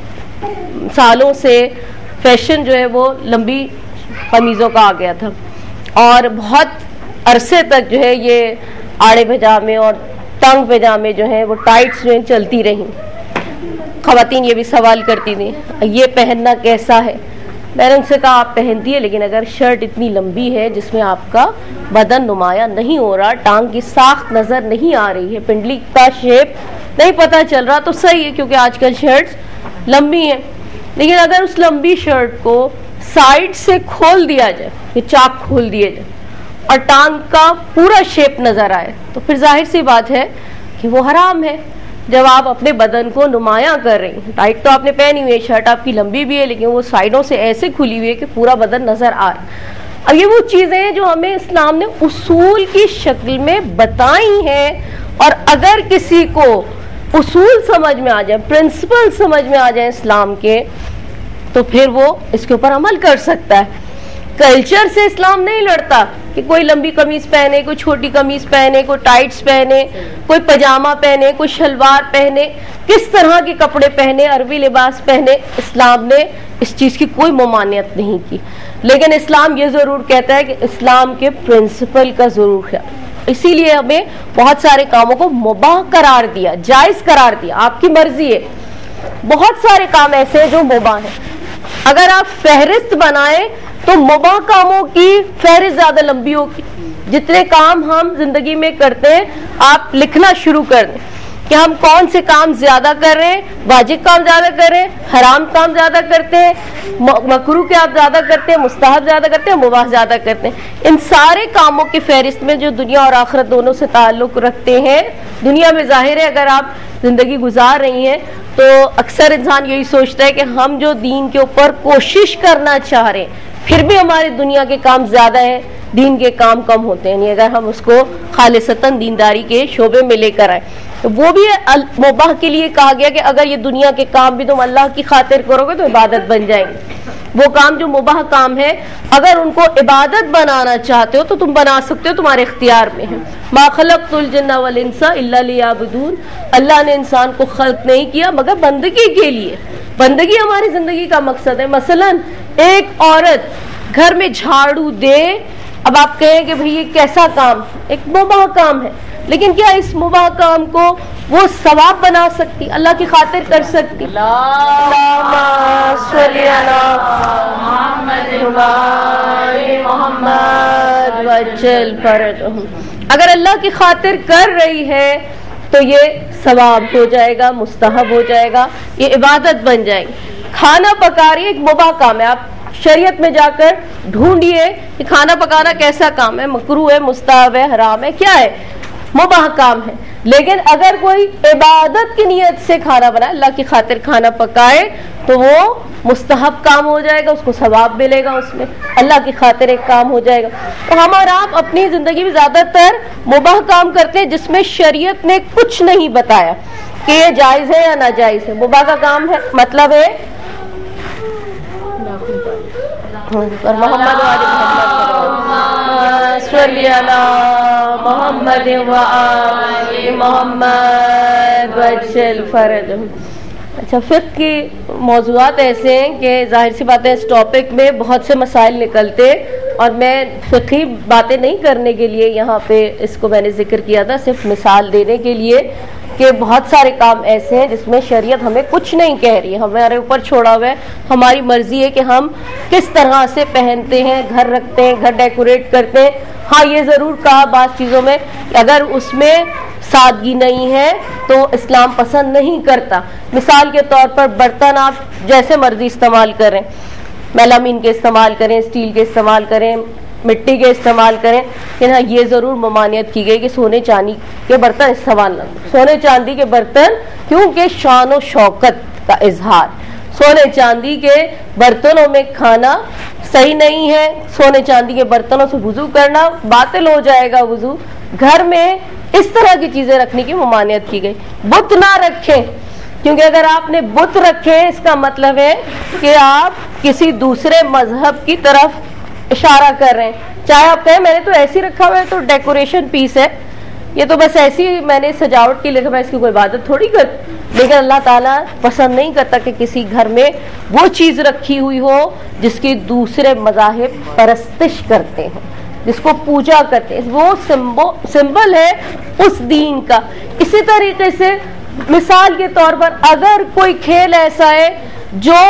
چند سالوں سے فیشن جو ہے وہ لمبی قمیضوں کا آ گیا تھا, اور بہت عرصے تک جو ہے یہ آڑے پجامے اور تنگ پجامے جو ہیں وہ ٹائٹس جو ہیں چلتی رہیں. خواتین یہ بھی سوال کرتی تھیں یہ پہننا کیسا ہے. میں نے ان سے کہا آپ پہنتی ہے, لیکن اگر شرٹ اتنی لمبی ہے جس میں آپ کا بدن نمایاں نہیں ہو رہا, ٹانگ کی ساخت نظر نہیں آ رہی ہے, پنڈلی کا شیپ نہیں پتہ چل رہا, تو صحیح ہے کیونکہ آج کل شرٹس لمبی ہیں. لیکن اگر اس لمبی شرٹ کو سائڈ سے کھول دیا جائے, یہ چاک کھول دیے جائے اور ٹانگ کا پورا شیپ نظر آئے, تو پھر ظاہر سی بات ہے کہ وہ حرام ہے. جب آپ اپنے بدن کو نمایاں کر رہی ہیں, ٹائٹ تو آپ نے پہنی ہوئی ہے, شرٹ آپ کی لمبی بھی ہے لیکن وہ سائڈوں سے ایسے کھلی ہوئی ہے کہ پورا بدن نظر آ رہا ہے. اب یہ وہ چیزیں ہیں جو ہمیں اسلام نے اصول کی شکل میں بتائی ہیں, اور اگر کسی کو اصول سمجھ میں آ جائے, پرنسپل سمجھ میں آ جائیں اسلام کے, تو پھر وہ اس کے اوپر عمل کر سکتا ہے. کلچر سے اسلام نہیں لڑتا کہ کوئی لمبی قمیض پہنے, کوئی چھوٹی قمیض پہنے, کوئی ٹائٹس پہنے, کوئی پجامہ پہنے, کوئی شلوار پہنے, کس طرح کے کپڑے پہنے, عربی لباس پہنے. اسلام نے اس چیز کی کوئی ممانعت نہیں کی, لیکن اسلام یہ ضرور کہتا ہے کہ اسلام کے پرنسپل کا ضرور خیال. اسی لیے ہمیں بہت سارے کاموں کو مباح قرار دیا, جائز قرار دیا, آپ کی مرضی ہے. بہت سارے کام ایسے ہیں جو مباح ہیں. اگر آپ فہرست بنائیں تو مباح کاموں کی فہرست زیادہ لمبی ہوگی. جتنے کام ہم زندگی میں کرتے ہیں آپ لکھنا شروع کر دیں کہ ہم کون سے کام زیادہ کر رہے ہیں, واجب کام زیادہ کر رہے ہیں, حرام کام زیادہ کرتے ہیں, مکروہ کے آپ زیادہ کرتے ہیں, مستحب زیادہ کرتے ہیں, مباح زیادہ کرتے ہیں. ان سارے کاموں کی فہرست میں جو دنیا اور آخرت دونوں سے تعلق رکھتے ہیں, دنیا میں ظاہر ہے اگر آپ زندگی گزار رہی ہیں تو اکثر انسان یہی سوچتا ہے کہ ہم جو دین کے اوپر کوشش کرنا چاہ رہے ہیں پھر بھی ہمارے دنیا کے کام زیادہ ہیں, دین کے کام کم ہوتے ہیں. یعنی اگر ہم اس کو خالصتاً دینداری کے شعبے میں لے کر آئیں تو وہ بھی مباح کے لیے کہا گیا کہ اگر یہ دنیا کے کام بھی تم اللہ کی خاطر کرو گے تو عبادت بن جائیں گے. وہ کام جو مباح کام ہے اگر ان کو عبادت بنانا چاہتے ہو تو تم بنا سکتے ہو, تمہارے اختیار میں ہے. ما خلقت الجن والانس الا لیعبدون. اللہ نے انسان کو خلق نہیں کیا مگر بندگی کے لیے. بندگی ہماری زندگی کا مقصد ہے. مثلا ایک عورت گھر میں جھاڑو دے, اب آپ کہیں کہ بھئی یہ کیسا کام, ایک مباح کام ہے, لیکن کیا اس مباح کام کو وہ ثواب بنا سکتی, اللہ کی خاطر کر سکتی؟ اللہم صلی علی محمد وجل فرجہم. اگر اللہ کی خاطر کر رہی ہے تو یہ ثواب ہو جائے گا, مستحب ہو جائے گا, یہ عبادت بن جائے گی. کھانا پکا رہی ہے, ایک مباح کام ہے. آپ شریعت میں جا کر ڈھونڈیے کہ کھانا پکانا کیسا کام ہے, مکروہ ہے, مستحب ہے, حرام ہے, کیا ہے؟ مباح کام ہے. لیکن اگر کوئی عبادت کی نیت سے کھانا بنائے, اللہ کی خاطر کھانا پکائے, تو وہ مستحب کام ہو جائے گا, اس کو ثواب ملے گا, اس میں اللہ کی خاطر ایک کام ہو جائے گا. تو ہم اور آپ اپنی زندگی میں زیادہ تر مباح کام کرتے ہیں جس میں شریعت نے کچھ نہیں بتایا کہ یہ جائز ہے یا ناجائز ہے. مباح کا کام ہے مطلب ہے اور محمد و محمد صلی اللہ محمد و آل محمد وجل فرجہم. اچھا، فقہ کی موضوعات ایسے ہیں کہ ظاہر سی بات ہے اس ٹاپک میں بہت سے مسائل نکلتے، اور میں فقہی باتیں نہیں کرنے کے لیے یہاں پہ اس کو میں نے ذکر کیا تھا، صرف مثال دینے کے لیے کہ بہت سارے کام ایسے ہیں جس میں شریعت ہمیں کچھ نہیں کہہ رہی، ہمارے اوپر چھوڑا ہوا ہے. ہماری مرضی ہے کہ ہم کس طرح سے پہنتے ہیں، گھر رکھتے ہیں، گھر ڈیکوریٹ کرتے ہیں. ہاں یہ ضرور کہا بعض چیزوں میں اگر اس میں سادگی نہیں ہے تو اسلام پسند نہیں کرتا. مثال کے طور پر برتن آپ جیسے مرضی استعمال کریں، میلامین کے استعمال کریں، اسٹیل کے استعمال کریں، مٹی کے استعمال کریں، لیکن ہاں یہ ضرور ممانعت کی گئی کہ سونے چاندی کے برتن استعمال نہ کریں. سونے چاندی کے برتن کیونکہ شان و شوکت کا اظہار، سونے چاندی کے برتنوں میں کھانا صحیح نہیں ہے. سونے چاندی کے برتنوں سے وضو کرنا باطل ہو جائے گا وضو. گھر میں اس طرح کی چیزیں رکھنے کی ممانعت کی گئی. بت نہ رکھیں، کیونکہ اگر آپ نے بت رکھے اس کا مطلب ہے کہ آپ کسی دوسرے مذہب کی طرف اشارہ کر رہے ہیں. چاہے آپ کہیں میں نے تو ایسی رکھا ہوا ہے تو ڈیکوریشن پیس ہے، یہ تو بس ایسی میں نے سجاوٹ کے لیے رکھا ہے، اس کی کوئی عبادت تھوڑی کر. لیکن اللہ تعالیٰ پسند نہیں کرتا کہ کسی گھر میں وہ چیز رکھی ہوئی ہو جس کی دوسرے مذاہب پرستش کرتے ہیں، جس کو پوجا کرتے ہیں. وہ سمبل ہے اس دین کا. اسی طریقے سے مثال کے طور پر اگر کوئی کھیل ایسا ہے جو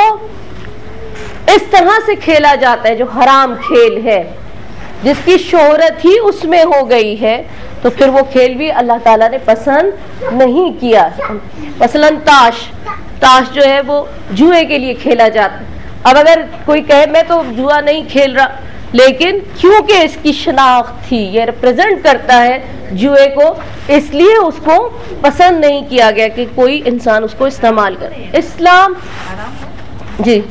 اس طرح سے کھیلا جاتا ہے جو حرام کھیل ہے، جس کی شہرت ہی اس میں ہو گئی ہے، تو پھر وہ کھیل بھی اللہ تعالیٰ نے پسند نہیں کیا. مثلاً تاش تاش جو ہے وہ جوئے کے لیے کھیلا جاتا ہے. اب اگر کوئی کہے میں تو جوا نہیں کھیل رہا، لیکن کیونکہ اس کی شناخت تھی، یہ ریپرزینٹ کرتا ہے جوئے کو، اس لیے اس کو پسند نہیں کیا گیا کہ کوئی انسان اس کو استعمال کرے. اسلام جی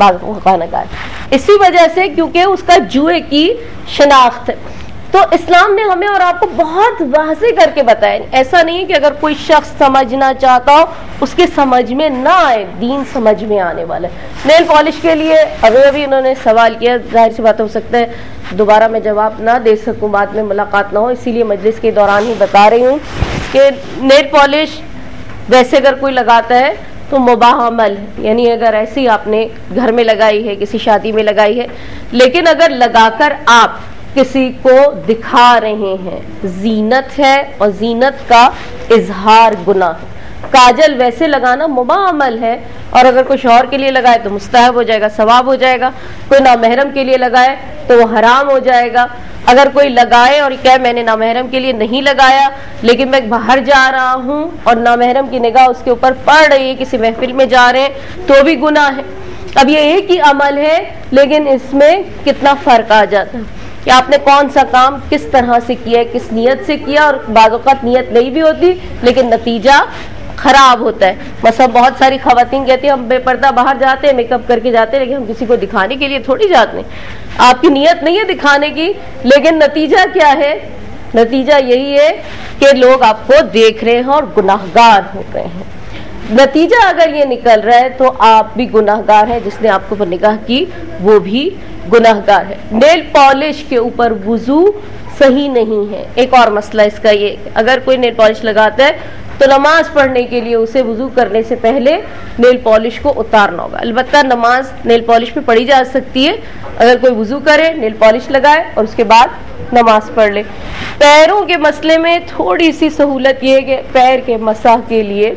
اسی وجہ سے کیونکہ اس کا جوئے کی شناخت ہے. تو اسلام نے ہمیں اور آپ کو بہت واضح کر کے بتایا. ایسا نہیں ہے کہ اگر کوئی شخص سمجھنا چاہتا ہو اس کے سمجھ میں نہ آئے، دین سمجھ میں آنے والا ہے. نیل پالش کے لیے ابھی ابھی انہوں نے سوال کیا، ظاہر سی بات ہو سکتا ہے دوبارہ میں جواب نہ دے سکوں، بعد میں ملاقات نہ ہو، اسی لیے مجلس کے دوران ہی بتا رہی ہوں کہ نیل پالش ویسے اگر کوئی لگاتا ہے تو مباح عمل ہے، یعنی اگر ایسی آپ نے گھر میں لگائی ہے، کسی شادی میں لگائی ہے، لیکن اگر لگا کر آپ کسی کو دکھا رہے ہیں، زینت ہے اور زینت کا اظہار گناہ ہے. کاجل ویسے لگانا مباح عمل ہے، اور اگر کوئی شوہر کے لیے لگائے تو مستحب ہو جائے گا، ثواب ہو جائے گا. کوئی نامحرم کے لیے لگائے تو وہ حرام ہو جائے گا. اگر کوئی لگائے اور کہے میں نے نامحرم کے لیے نہیں لگایا لیکن میں باہر جا رہا ہوں اور نامحرم کی نگاہ اس کے اوپر پڑ رہی ہے، کسی محفل میں جا رہے ہیں، تو بھی گناہ ہے. اب یہ ایک ہی عمل ہے لیکن اس میں کتنا فرق آ جاتا ہے کہ آپ نے کون سا کام کس طرح سے کیا ہے، کس نیت سے کیا. اور بعض اوقات نیت نہیں بھی ہوتی لیکن نتیجہ خراب ہوتا ہے. مثلا بہت ساری خواتین کہتی ہیں ہم بے پردہ باہر جاتے ہیں، میک اپ کر کے جاتے ہیں، لیکن ہم کسی کو دکھانے کے لیے تھوڑی جاتے ہیں. آپ کی نیت نہیں ہے دکھانے کی، لیکن نتیجہ کیا ہے؟ نتیجہ یہی ہے کہ لوگ آپ کو دیکھ رہے ہیں اور گناہگار ہو گئے ہیں. نتیجہ اگر یہ نکل رہا ہے تو آپ بھی گناہگار ہیں، جس نے آپ کو نگاہ کی وہ بھی گناہگار ہے. نیل پالش کے اوپر وضو صحیح نہیں ہے. ایک اور مسئلہ اس کا یہ کہ اگر کوئی نیل پالش لگاتا ہے تو نماز پڑھنے کے لیے اسے وضو کرنے سے پہلے نیل پالش کو اتارنا ہوگا. البتہ نماز نیل پالش پہ پڑھی جا سکتی ہے اگر کوئی وضو کرے، نیل پالش لگائے اور اس کے بعد نماز پڑھ لے. پیروں کے مسئلے میں تھوڑی سی سہولت یہ ہے کہ پیر کے مسح کے لیے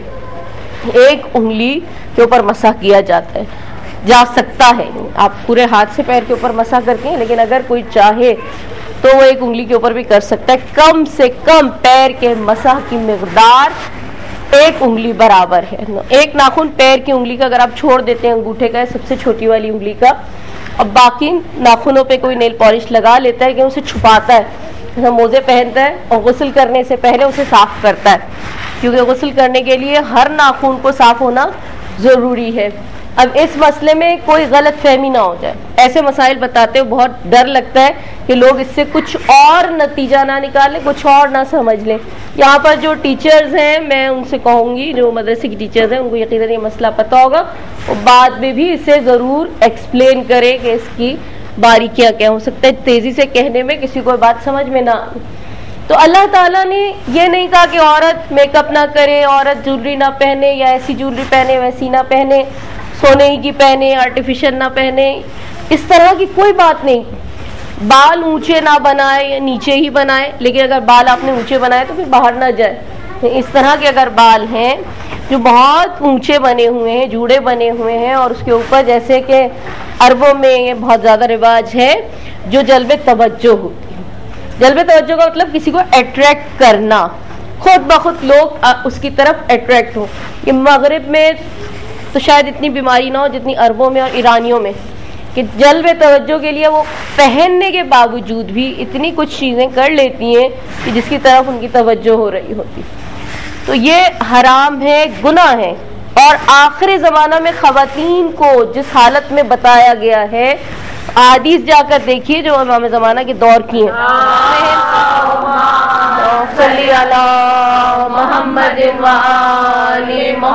ایک انگلی کے اوپر مسح کیا جاتا ہے، جا سکتا ہے. آپ پورے ہاتھ سے پیر کے اوپر مسح کرتے ہیں، لیکن اگر کوئی چاہے تو وہ ایک انگلی کے اوپر بھی کر سکتا ہے. کم سے کم پیر کے مسح کی مقدار ایک انگلی برابر ہے. ایک ناخن پیر کی انگلی کا اگر آپ چھوڑ دیتے ہیں، انگوٹھے کا سب سے چھوٹی والی انگلی کا، اب باقی ناخنوں پہ کوئی نیل پالش لگا لیتا ہے کہ اسے چھپاتا ہے، جیسے موزے پہنتا ہے اور غسل کرنے سے پہلے اسے صاف کرتا ہے، کیونکہ غسل کرنے کے لیے ہر ناخن کو صاف ہونا ضروری ہے. اب اس مسئلے میں کوئی غلط فہمی نہ ہو جائے. ایسے مسائل بتاتے ہوئے بہت ڈر لگتا ہے کہ لوگ اس سے کچھ اور نتیجہ نہ نکالیں, کچھ اور نہ سمجھ لیں. یہاں پر جو ٹیچرز ہیں میں ان سے کہوں گی, جو مدرسے کی ٹیچرز ہیں ان کو یقیناً یہ مسئلہ پتہ ہوگا, اور بعد میں بھی اسے ضرور ایکسپلین کریں کہ اس کی باریکیاں کیا ہو سکتا ہے. تیزی سے کہنے میں کسی کو بات سمجھ میں نہ آئے. تو اللہ تعالیٰ نے یہ نہیں کہا کہ عورت میک اپ نہ کرے, عورت جویلری نہ پہنے, یا ایسی جویلری پہنے ویسی نہ پہنے, سونے کی پہنے آرٹیفیشل نہ پہنے, اس طرح کی کوئی بات نہیں. بال اونچے نہ بنائے یا نیچے ہی بنائے, لیکن اگر بال آپ نے اونچے بنائے تو پھر باہر نہ جائے. اس طرح کے اگر بال ہیں جو بہت اونچے بنے ہوئے ہیں, جوڑے بنے ہوئے ہیں, اور اس کے اوپر جیسے کہ عربوں میں یہ بہت زیادہ رواج ہے جو جلب توجہ ہوتی ہے. جلب توجہ کا مطلب کسی کو اٹریکٹ کرنا, خود بخود لوگ اس کی طرف اٹریکٹ ہو. یہ مغرب میں تو شاید اتنی بیماری نہ ہو جتنی عربوں میں اور ایرانیوں میں, کہ جلب توجہ کے لیے وہ پہننے کے باوجود بھی اتنی کچھ چیزیں کر لیتی ہیں کہ جس کی طرف ان کی توجہ ہو رہی ہوتی. تو یہ حرام ہے, گناہ ہے. اور آخری زمانہ میں خواتین کو جس حالت میں بتایا گیا ہے, حدیث جا کر دیکھیے جو امام زمانہ کے دور کی ہیں. صلی اللہ محمد و آل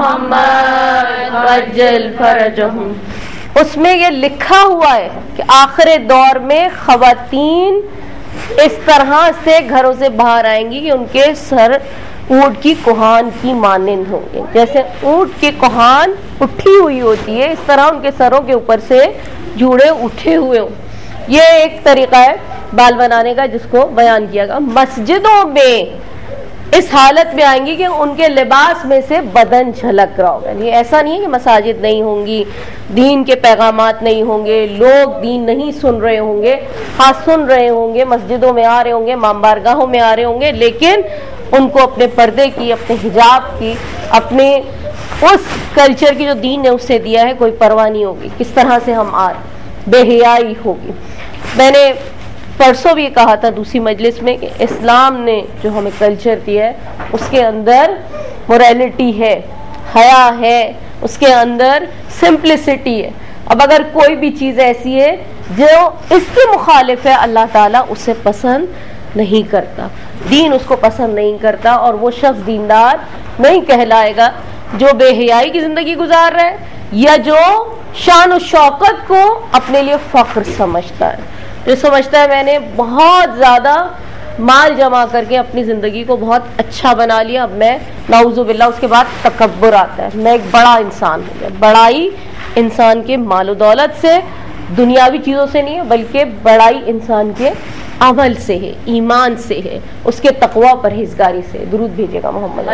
محمد وجل فرجہم. اس میں یہ لکھا ہوا ہے کہ آخر دور میں خواتین اس طرح سے گھروں سے باہر آئیں گی کہ ان کے سر اونٹ کی کوہان کی مانند ہوں گے. جیسے اونٹ کی کوہان اٹھی ہوئی ہوتی ہے, اس طرح ان کے سروں کے اوپر سے جوڑے اٹھے ہوئے ہوں. یہ ایک طریقہ ہے بال بنانے کا جس کو بیان کیا گیا. مسجدوں میں اس حالت میں آئیں گی کہ ان کے لباس میں سے بدن جھلک رہا ہوگا. یہ ایسا نہیں ہے کہ مساجد نہیں ہوں گی, دین کے پیغامات نہیں ہوں گے, لوگ دین نہیں سن رہے ہوں گے. ہاں سن رہے ہوں گے, مسجدوں میں آ رہے ہوں گے, امام بارگاہوں میں آ رہے ہوں گے, لیکن ان کو اپنے پردے کی, اپنے حجاب کی, اپنے اس کلچر کی جو دین نے اس سے دیا ہے کوئی پرواہ نہیں ہوگی. کس طرح سے ہم آ رہے, بے حیائی ہوگی. میں نے پرسوں بھی کہا تھا دوسری مجلس میں کہ اسلام نے جو ہمیں کلچر دیا ہے اس کے اندر موریلٹی ہے, حیا ہے, اس کے اندر سمپلسٹی ہے. اب اگر کوئی بھی چیز ایسی ہے جو اس کے مخالف ہے, اللہ تعالیٰ اسے پسند نہیں کرتا, دین اس کو پسند نہیں کرتا, اور وہ شخص دیندار نہیں کہلائے گا جو بے حیائی کی زندگی گزار رہا ہے یا جو شان و شوکت کو اپنے لیے فخر سمجھتا ہے, جو سمجھتا ہے میں نے بہت زیادہ مال جمع کر کے اپنی زندگی کو بہت اچھا بنا لیا, اب میں نعوذ باللہ اس کے بعد تکبر آتا ہے, میں ایک بڑا انسان ہوں گیا. بڑائی انسان کے مال و دولت سے, دنیاوی چیزوں سے نہیں ہے, بلکہ بڑائی انسان کے عمل سے ہے, ایمان سے ہے, اس کے تقوی پرہیزگاری سے. درود بھیجیے گا محمد.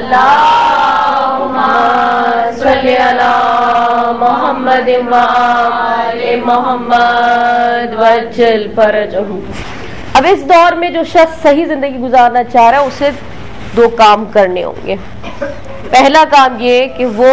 اللہم صلی علی محمد و آل محمد وجل فرجہم. اب اس دور میں جو شخص صحیح زندگی گزارنا چاہ رہا ہے اسے دو کام کرنے ہوں گے. پہلا کام یہ کہ وہ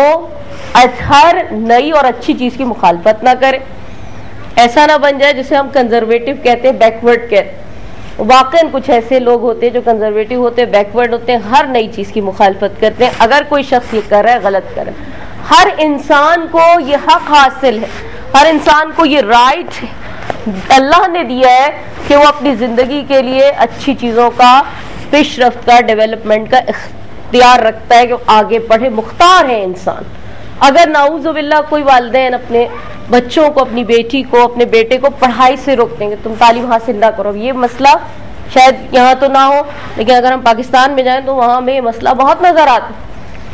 ہر نئی اور اچھی چیز کی مخالفت نہ کرے. ایسا نہ بن جائے جسے ہم کنزرویٹو کہتے ہیں, بیکورڈ کہتے ہیں. واقعاً کچھ ایسے لوگ ہوتے ہیں جو کنزرویٹو ہوتے ہیں, بیکورڈ ہوتے ہیں, ہر نئی چیز کی مخالفت کرتے ہیں. اگر کوئی شخص یہ کر رہا ہے غلط کر رہا ہے. ہر انسان کو یہ حق حاصل ہے, ہر انسان کو یہ رائٹ اللہ نے دیا ہے کہ وہ اپنی زندگی کے لیے اچھی چیزوں کا, پیش رفت کا, ڈیولپمنٹ کا اختیار رکھتا ہے کہ وہ آگے پڑھے. مختار ہے انسان. اگر نعوذ باللہ کوئی والدین اپنے بچوں کو, اپنی بیٹی کو, اپنے بیٹے کو پڑھائی سے روک دیں گے, تم تعلیم حاصل نہ کرو. یہ مسئلہ شاید یہاں تو نہ ہو, لیکن اگر ہم پاکستان میں جائیں تو وہاں میں یہ مسئلہ بہت نظر آتا ہے.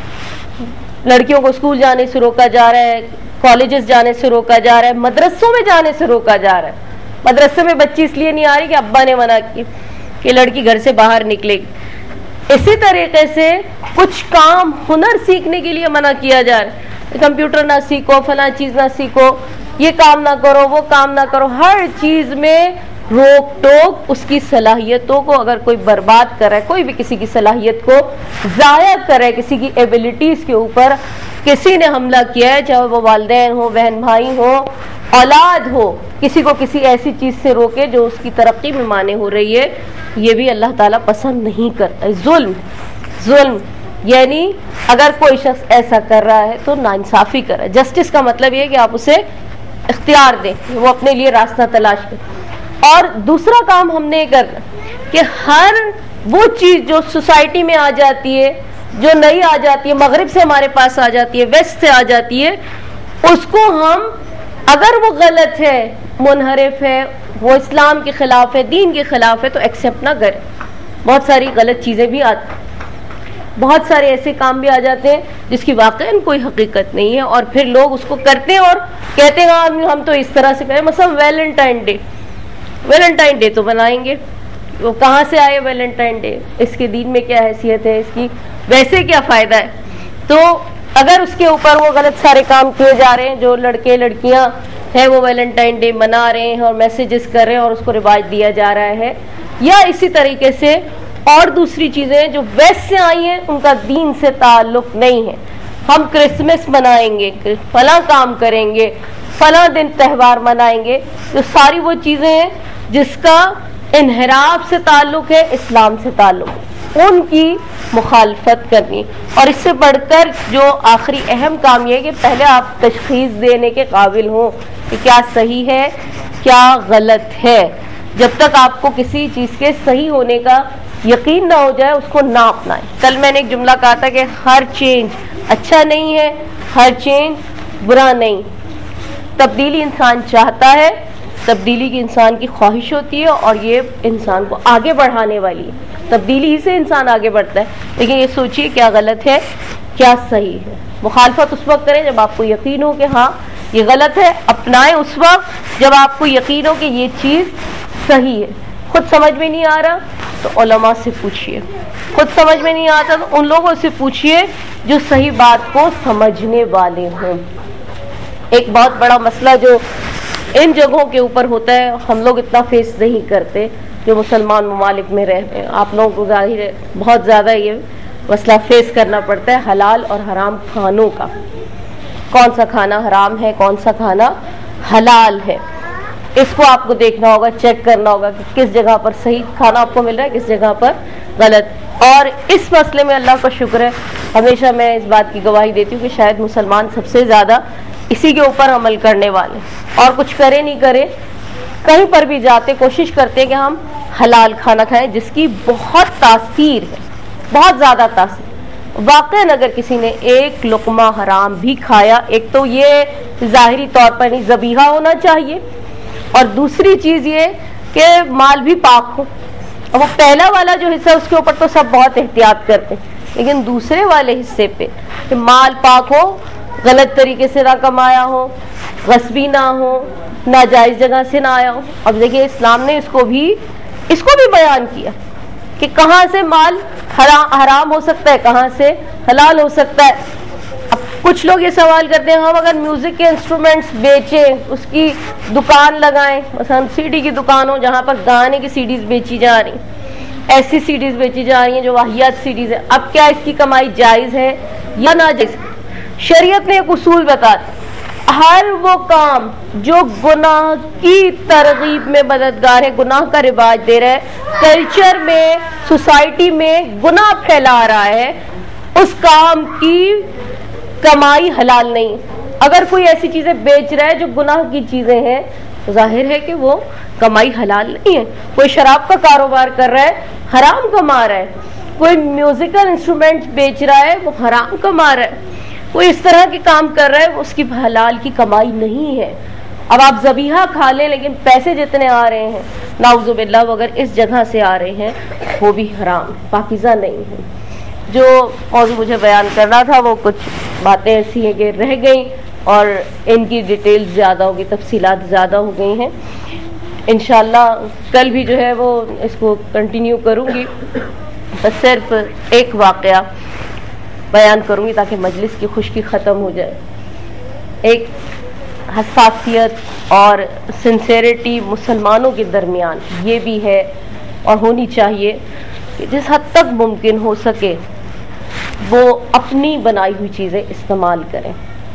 لڑکیوں کو اسکول جانے سے روکا جا رہا ہے, کالجز جانے سے روکا جا رہا ہے, مدرسوں میں جانے سے روکا جا رہا ہے. مدرسے میں بچی اس لیے نہیں آ رہی کہ ابا نے منع کی کہ لڑکی گھر سے باہر نکلے گی. اسی طریقے سے کچھ کام ہنر سیکھنے کے لیے منع کیا جا رہا ہے, کمپیوٹر نہ سیکھو, فلاں چیز نہ سیکھو, یہ کام نہ کرو, وہ کام نہ کرو. ہر چیز میں روک ٹوک. اس کی صلاحیتوں کو اگر کوئی برباد کر رہا ہے, کوئی بھی کسی کی صلاحیت کو ضائع کر رہا ہے, کسی کی ایبلٹیز کے اوپر کسی نے حملہ کیا ہے, چاہے وہ والدین ہو, بہن بھائی ہو, اولاد ہو, کسی کو کسی ایسی چیز سے روکے جو اس کی ترقی میں مانع ہو رہی ہے, یہ بھی اللہ تعالیٰ پسند نہیں کرتا. ظلم ظلم یعنی اگر کوئی شخص ایسا کر رہا ہے تو ناانصافی کر رہا ہے. جسٹس کا مطلب یہ ہے کہ آپ اسے اختیار دیں، وہ اپنے لیے راستہ تلاش کرے. اور دوسرا کام ہم نے کرنا کہ ہر وہ چیز جو سوسائٹی میں آ جاتی ہے، جو نئی آ جاتی ہے، مغرب سے ہمارے پاس آ جاتی ہے، ویسٹ سے آ جاتی ہے، اس کو ہم اگر وہ غلط ہے، منحرف ہے، وہ اسلام کے خلاف ہے، دین کے خلاف ہے، تو ایکسیپٹ نہ کریں. بہت ساری غلط چیزیں بھی آتی ہیں، بہت سارے ایسے کام بھی آ جاتے ہیں جس کی واقعاً کوئی حقیقت نہیں ہے، اور پھر لوگ اس کو کرتے ہیں اور کہتے ہیں ہاں ہم تو اس طرح سے کریں. مثلا ویلنٹائن ڈے، ویلنٹائن ڈے تو بنائیں گے، وہ کہاں سے آئے ویلنٹائن ڈے؟ اس کے دین میں کیا حیثیت ہے اس کی؟ ویسے کیا فائدہ ہے؟ تو اگر اس کے اوپر وہ غلط سارے کام کیے جا رہے ہیں، جو لڑکے لڑکیاں ہیں وہ ویلنٹائن ڈے منا رہے ہیں اور میسیجز کر رہے ہیں اور اس کو رواج دیا جا رہا ہے، یا اسی طریقے سے اور دوسری چیزیں جو ویسٹ سے آئی ہیں ان کا دین سے تعلق نہیں ہے. ہم کرسمس منائیں گے، فلاں کام کریں گے، فلاں دن تہوار منائیں گے، جو ساری وہ چیزیں ہیں جس کا انحراف سے تعلق ہے، اسلام سے تعلق ہے، ان کی مخالفت کرنی. اور اس سے بڑھ کر جو آخری اہم کام یہ ہے کہ پہلے آپ تشخیص دینے کے قابل ہوں کہ کیا صحیح ہے کیا غلط ہے. جب تک آپ کو کسی چیز کے صحیح ہونے کا یقین نہ ہو جائے اس کو نہ اپنائیں. کل میں نے ایک جملہ کہا تھا کہ ہر چینج اچھا نہیں ہے، ہر چینج برا نہیں. تبدیلی انسان چاہتا ہے، تبدیلی کی انسان کی خواہش ہوتی ہے، اور یہ انسان کو آگے بڑھانے والی ہے. تبدیلی ہی سے انسان آگے بڑھتا ہے. لیکن یہ سوچیے کیا غلط ہے کیا صحیح ہے. مخالفت اس وقت کریں جب آپ کو یقین ہو کہ ہاں یہ غلط ہے، اپنائیں اس وقت جب آپ کو یقین ہو کہ یہ چیز صحیح ہے. خود سمجھ میں نہیں آ رہا تو علماء سے پوچھئے، خود سمجھ میں نہیں آتا تو ان لوگوں سے پوچھئے جو صحیح بات کو سمجھنے والے ہوں. ایک بہت بڑا مسئلہ جو ان جگہوں کے اوپر ہوتا ہے، ہم لوگ اتنا فیس نہیں کرتے جو مسلمان ممالک میں رہتے ہیں. آپ لوگوں کو ظاہر ہے بہت زیادہ یہ مسئلہ فیس کرنا پڑتا ہے حلال اور حرام کھانوں کا. کون سا کھانا حرام ہے، کون سا کھانا حلال ہے، اس کو آپ کو دیکھنا ہوگا، چیک کرنا ہوگا کہ کس جگہ پر صحیح کھانا آپ کو مل رہا ہے، کس جگہ پر غلط. اور اس مسئلے میں اللہ کا شکر ہے، ہمیشہ میں اس بات کی گواہی دیتی ہوں کہ شاید مسلمان سب سے زیادہ اسی کے اوپر عمل کرنے والے، اور کچھ کرے نہیں کرے کہیں پر بھی جاتے کوشش کرتے ہیں کہ ہم حلال کھانا کھائیں، جس کی بہت تاثیر ہے، بہت زیادہ تاثیر. واقعاً اگر کسی نے ایک لقمہ حرام بھی کھایا، ایک تو یہ ظاہری طور پر نہیں ذبیحہ ہونا چاہیے، اور دوسری چیز یہ کہ مال بھی پاک ہو. اور وہ پہلا والا جو حصہ اس کے اوپر تو سب بہت احتیاط کرتے ہیں، لیکن دوسرے والے حصے پہ کہ مال پاک ہو، غلط طریقے سے نہ کمایا ہو، غصبی نہ ہو، ناجائز جگہ سے نہ آیا ہو. اب دیکھیے اسلام نے اس کو بھی اس کو بھی بیان کیا کہ کہاں سے مال حرام ہو سکتا ہے، کہاں سے حلال ہو سکتا ہے. اب کچھ لوگ یہ سوال کرتے ہیں ہم اگر میوزک کے انسٹرومنٹس بیچیں، اس کی دکان لگائیں، مثلا سی ڈی کی دکان ہو جہاں پر گانے کی سی ڈیز بیچی جا رہی، ایسی سی ڈیز بیچی جا رہی ہیں جو واہیات سی ڈیز ہیں، اب کیا اس کی کمائی جائز ہے یا ناجائز؟ شریعت نے ایک اصول بتا دیا، ہر وہ کام جو گناہ کی ترغیب میں مددگار ہے، گناہ کا رواج دے رہا ہے، کلچر میں، سوسائٹی میں گناہ پھیلا رہا ہے، اس کام کی کمائی حلال نہیں. اگر کوئی ایسی چیزیں بیچ رہا ہے جو گناہ کی چیزیں ہیں تو ظاہر ہے کہ وہ کمائی حلال نہیں ہے. کوئی شراب کا کاروبار کر رہا ہے، حرام کما رہا ہے. کوئی میوزیکل انسٹرومنٹ بیچ رہا ہے، وہ حرام کما رہا ہے. کوئی اس طرح کے کام کر رہا ہے، اس کی حلال کی کمائی نہیں ہے. اب آپ ذبیحہ کھا لیں لیکن پیسے جتنے آ رہے ہیں نعوذ باللہ اگر اس جگہ سے آ رہے ہیں وہ بھی حرام ہے، پاکیزہ نہیں ہے. جو موضوع مجھے بیان کرنا تھا وہ کچھ باتیں ایسی ہیں کہ رہ گئیں اور ان کی ڈیٹیل زیادہ ہوگی، تفصیلات زیادہ ہو گئی ہیں. انشاءاللہ کل بھی جو ہے وہ اس کو کنٹینیو کروں گی، بس صرف ایک واقعہ بیان کروں گی تاکہ مجلس کی خشکی ختم ہو جائے. ایک حساسیت اور سنسیریٹی مسلمانوں کے درمیان یہ بھی ہے اور ہونی چاہیے کہ جس حد تک ممکن ہو سکے وہ اپنی بنائی ہوئی چیزیں استعمال کریں.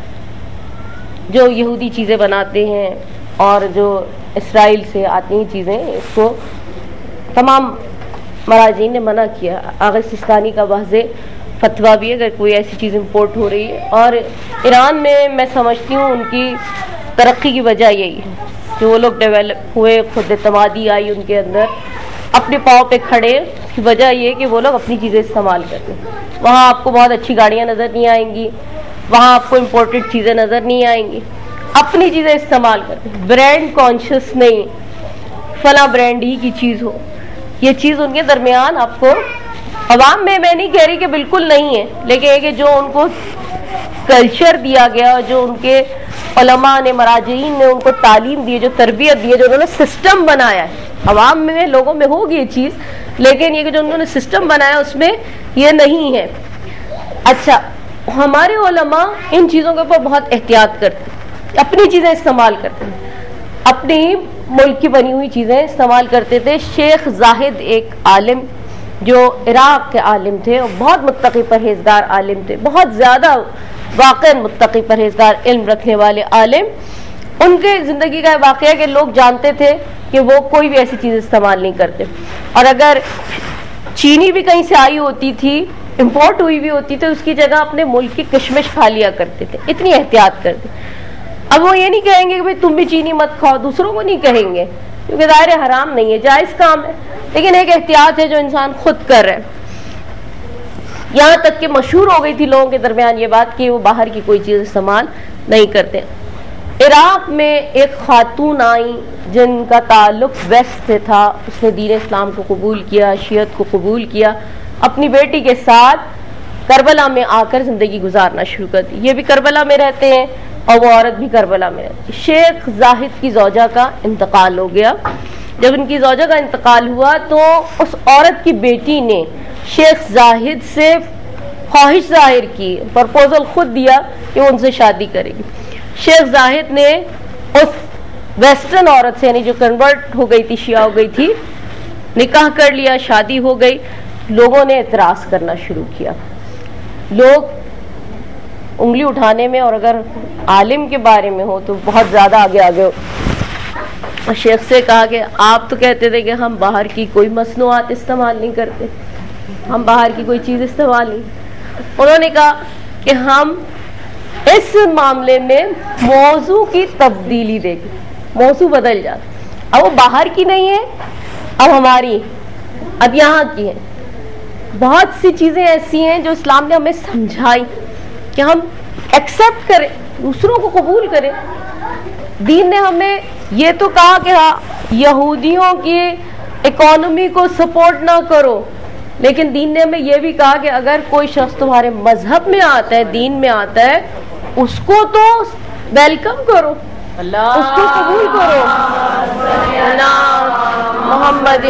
جو یہودی چیزیں بناتے ہیں اور جو اسرائیل سے آتی ہیں چیزیں، اس کو تمام مراجعین نے منع کیا. آغا سستانی کا واضح فتویٰ بھی ہے اگر کوئی ایسی چیز امپورٹ ہو رہی ہے. اور ایران میں میں سمجھتی ہوں ان کی ترقی کی وجہ یہی ہے کہ وہ لوگ ڈیولپ ہوئے, خود اعتمادی آئی ان کے اندر, اپنے پاؤں پہ کھڑے. اس کی وجہ یہ کہ وہ لوگ اپنی چیزیں استعمال کرتے ہیں. وہاں آپ کو بہت اچھی گاڑیاں نظر نہیں آئیں گی, وہاں آپ کو امپورٹڈ چیزیں نظر نہیں آئیں گی, اپنی چیزیں استعمال کرتے ہیں. برانڈ کانشیس نہیں, فلاں برانڈ ہی کی چیز ہو, یہ چیز ان کے درمیان آپ کو عوام میں, میں نہیں کہہ رہی کہ بالکل نہیں ہے, لیکن یہ کہ جو ان کو کلچر دیا گیا, جو ان کے علماء نے, مراجعین نے ان کو تعلیم دی, جو تربیت دی ہے, جو انہوں نے سسٹم بنایا ہے, عوام میں لوگوں میں ہوگی یہ چیز, لیکن یہ کہ جو انہوں نے سسٹم بنایا اس میں یہ نہیں ہے. اچھا, ہمارے علماء ان چیزوں کے اوپر بہت احتیاط کرتے ہیں, اپنی چیزیں استعمال کرتے ہیں, اپنی ملک کی بنی ہوئی چیزیں استعمال کرتے تھے. شیخ زاہد ایک عالم جو عراق کے عالم تھے, اور بہت متقی پرہیزگار عالم تھے, بہت زیادہ واقعا متقی پرہیزگار علم رکھنے والے عالم. ان کے زندگی کا واقعہ کہ لوگ جانتے تھے کہ وہ کوئی بھی ایسی چیز استعمال نہیں کرتے, اور اگر چینی بھی کہیں سے آئی ہوتی تھی, امپورٹ ہوئی بھی ہوتی تھی, اس کی جگہ اپنے ملک کی کشمش کھا لیا کرتے تھے, اتنی احتیاط کرتے. اب وہ یہ نہیں کہیں گے کہ بھئی تم بھی چینی مت کھاؤ, دوسروں کو نہیں کہیں گے, کیونکہ ظاہر حرام نہیں ہے, جائز کام ہے, لیکن ایک احتیاط ہے جو انسان خود کر رہا ہے. یہاں تک کہ مشہور ہو گئی تھی لوگوں کے درمیان یہ بات کہ وہ باہر کی کوئی چیز استعمال نہیں کرتے. عراق میں ایک خاتون آئی جن کا تعلق ویسٹ سے تھا, اس نے دین اسلام کو قبول کیا, شیعت کو قبول کیا, اپنی بیٹی کے ساتھ کربلا میں آ کر زندگی گزارنا شروع کر دی. یہ بھی کربلا میں رہتے ہیں اور وہ عورت بھی کربلا میں رہتی. شیخ زاہد کی زوجہ کا انتقال ہو گیا. جب ان کی زوجہ کا انتقال ہوا تو اس عورت کی بیٹی نے شیخ زاہد سے خواہش ظاہر کی, پرپوزل خود دیا کہ وہ ان سے شادی کرے گی. شیخ زاہد نے اس ویسٹرن عورت سے, یعنی جو کنورٹ ہو گئی تھی, شیعہ ہو گئی تھی, نکاح کر لیا, شادی ہو گئی. لوگوں نے اعتراض کرنا شروع کیا, لوگ انگلی اٹھانے میں, اور اگر عالم کے بارے میں ہو تو بہت زیادہ آگے آگے ہو. شیخ سے کہا کہ آپ تو کہتے تھے کہ ہم باہر کی کوئی مصنوعات استعمال نہیں کرتے, ہم باہر کی کوئی چیز استعمال نہیں. انہوں نے کہا کہ ہم اس معاملے میں موضوع کی تبدیلی دے گے, موضوع بدل جاتا. اب وہ باہر کی نہیں ہے, اب ہماری, اب یہاں کی ہے. بہت سی چیزیں ایسی ہیں جو اسلام نے ہمیں سمجھائی کہ ہم ایکسیپٹ کریں, دوسروں کو قبول کریں. دین نے ہمیں یہ تو کہا کہ ہاں یہودیوں کی اکانومی کو سپورٹ نہ کرو, لیکن دین نے ہمیں یہ بھی کہا کہ اگر کوئی شخص تمہارے مذہب میں آتا ہے, دین میں آتا ہے, اس کو تو ویلکم کرو, اس کو قبول کرو. محمد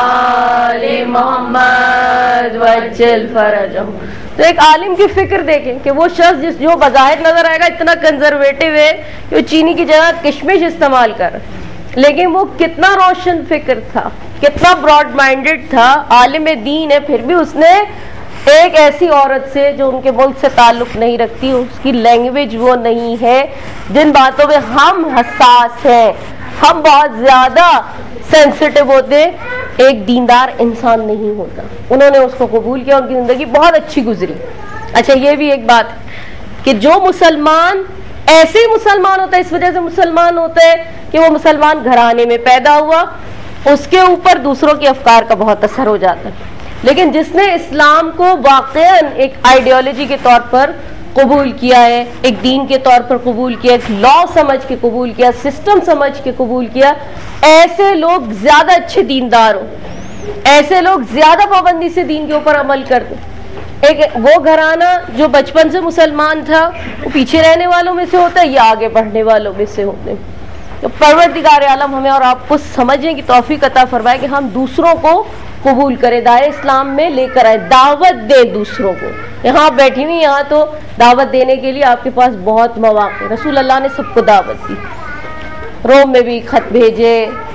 محمد وجل فرجہم. تو ایک عالم کی فکر دیکھیں کہ وہ شخص جس جو بظاہر نظر آئے گا اتنا کنزرویٹو ہے کہ وہ چینی کی جگہ کشمش استعمال کر, لیکن وہ کتنا روشن فکر تھا, کتنا براڈ مائنڈڈ تھا, عالم دین ہے. پھر بھی اس نے ایک ایسی عورت سے جو ان کے ملک سے تعلق نہیں رکھتی, اس کی لینگویج وہ نہیں ہے, جن باتوں میں ہم حساس ہیں, ہم بہت زیادہ سینسٹیو ہوتے, ایک دیندار انسان نہیں ہوتا. انہوں نے اس کو قبول کیا, ان کی زندگی بہت اچھی گزری. اچھا, یہ بھی ایک بات کہ جو مسلمان ایسے ہی مسلمان ہوتا ہے, اس وجہ سے مسلمان ہوتا ہے کہ وہ مسلمان گھرانے میں پیدا ہوا, اس کے اوپر دوسروں کے افکار کا بہت اثر ہو جاتا ہے. لیکن جس نے اسلام کو واقعاً ایک آئیڈیالوجی کے طور پر قبول کیا ہے, ایک دین کے طور پر قبول کیا, ایک لا سمجھ کے قبول کیا, سسٹم سمجھ کے قبول کیا, ایسے لوگ زیادہ اچھے دیندار ہوں, ایسے لوگ زیادہ پابندی سے دین کے اوپر عمل کرتے. ایک وہ گھرانہ جو بچپن سے مسلمان تھا وہ پیچھے رہنے والوں میں سے ہوتا ہے یا آگے بڑھنے والوں میں سے ہوتے ہیں. تو پروردگار عالم ہمیں اور آپ کو سمجھنے کی توفیق عطا فرمائے کہ ہم دوسروں کو قبول کریں, دائرے اسلام میں لے کر آئے, دعوت دیں دوسروں کو. یہاں بیٹھی ہوئی, یہاں تو دعوت دینے کے لیے آپ کے پاس بہت مواقع. رسول اللہ نے سب کو دعوت دی, روم میں بھی خط بھیجے,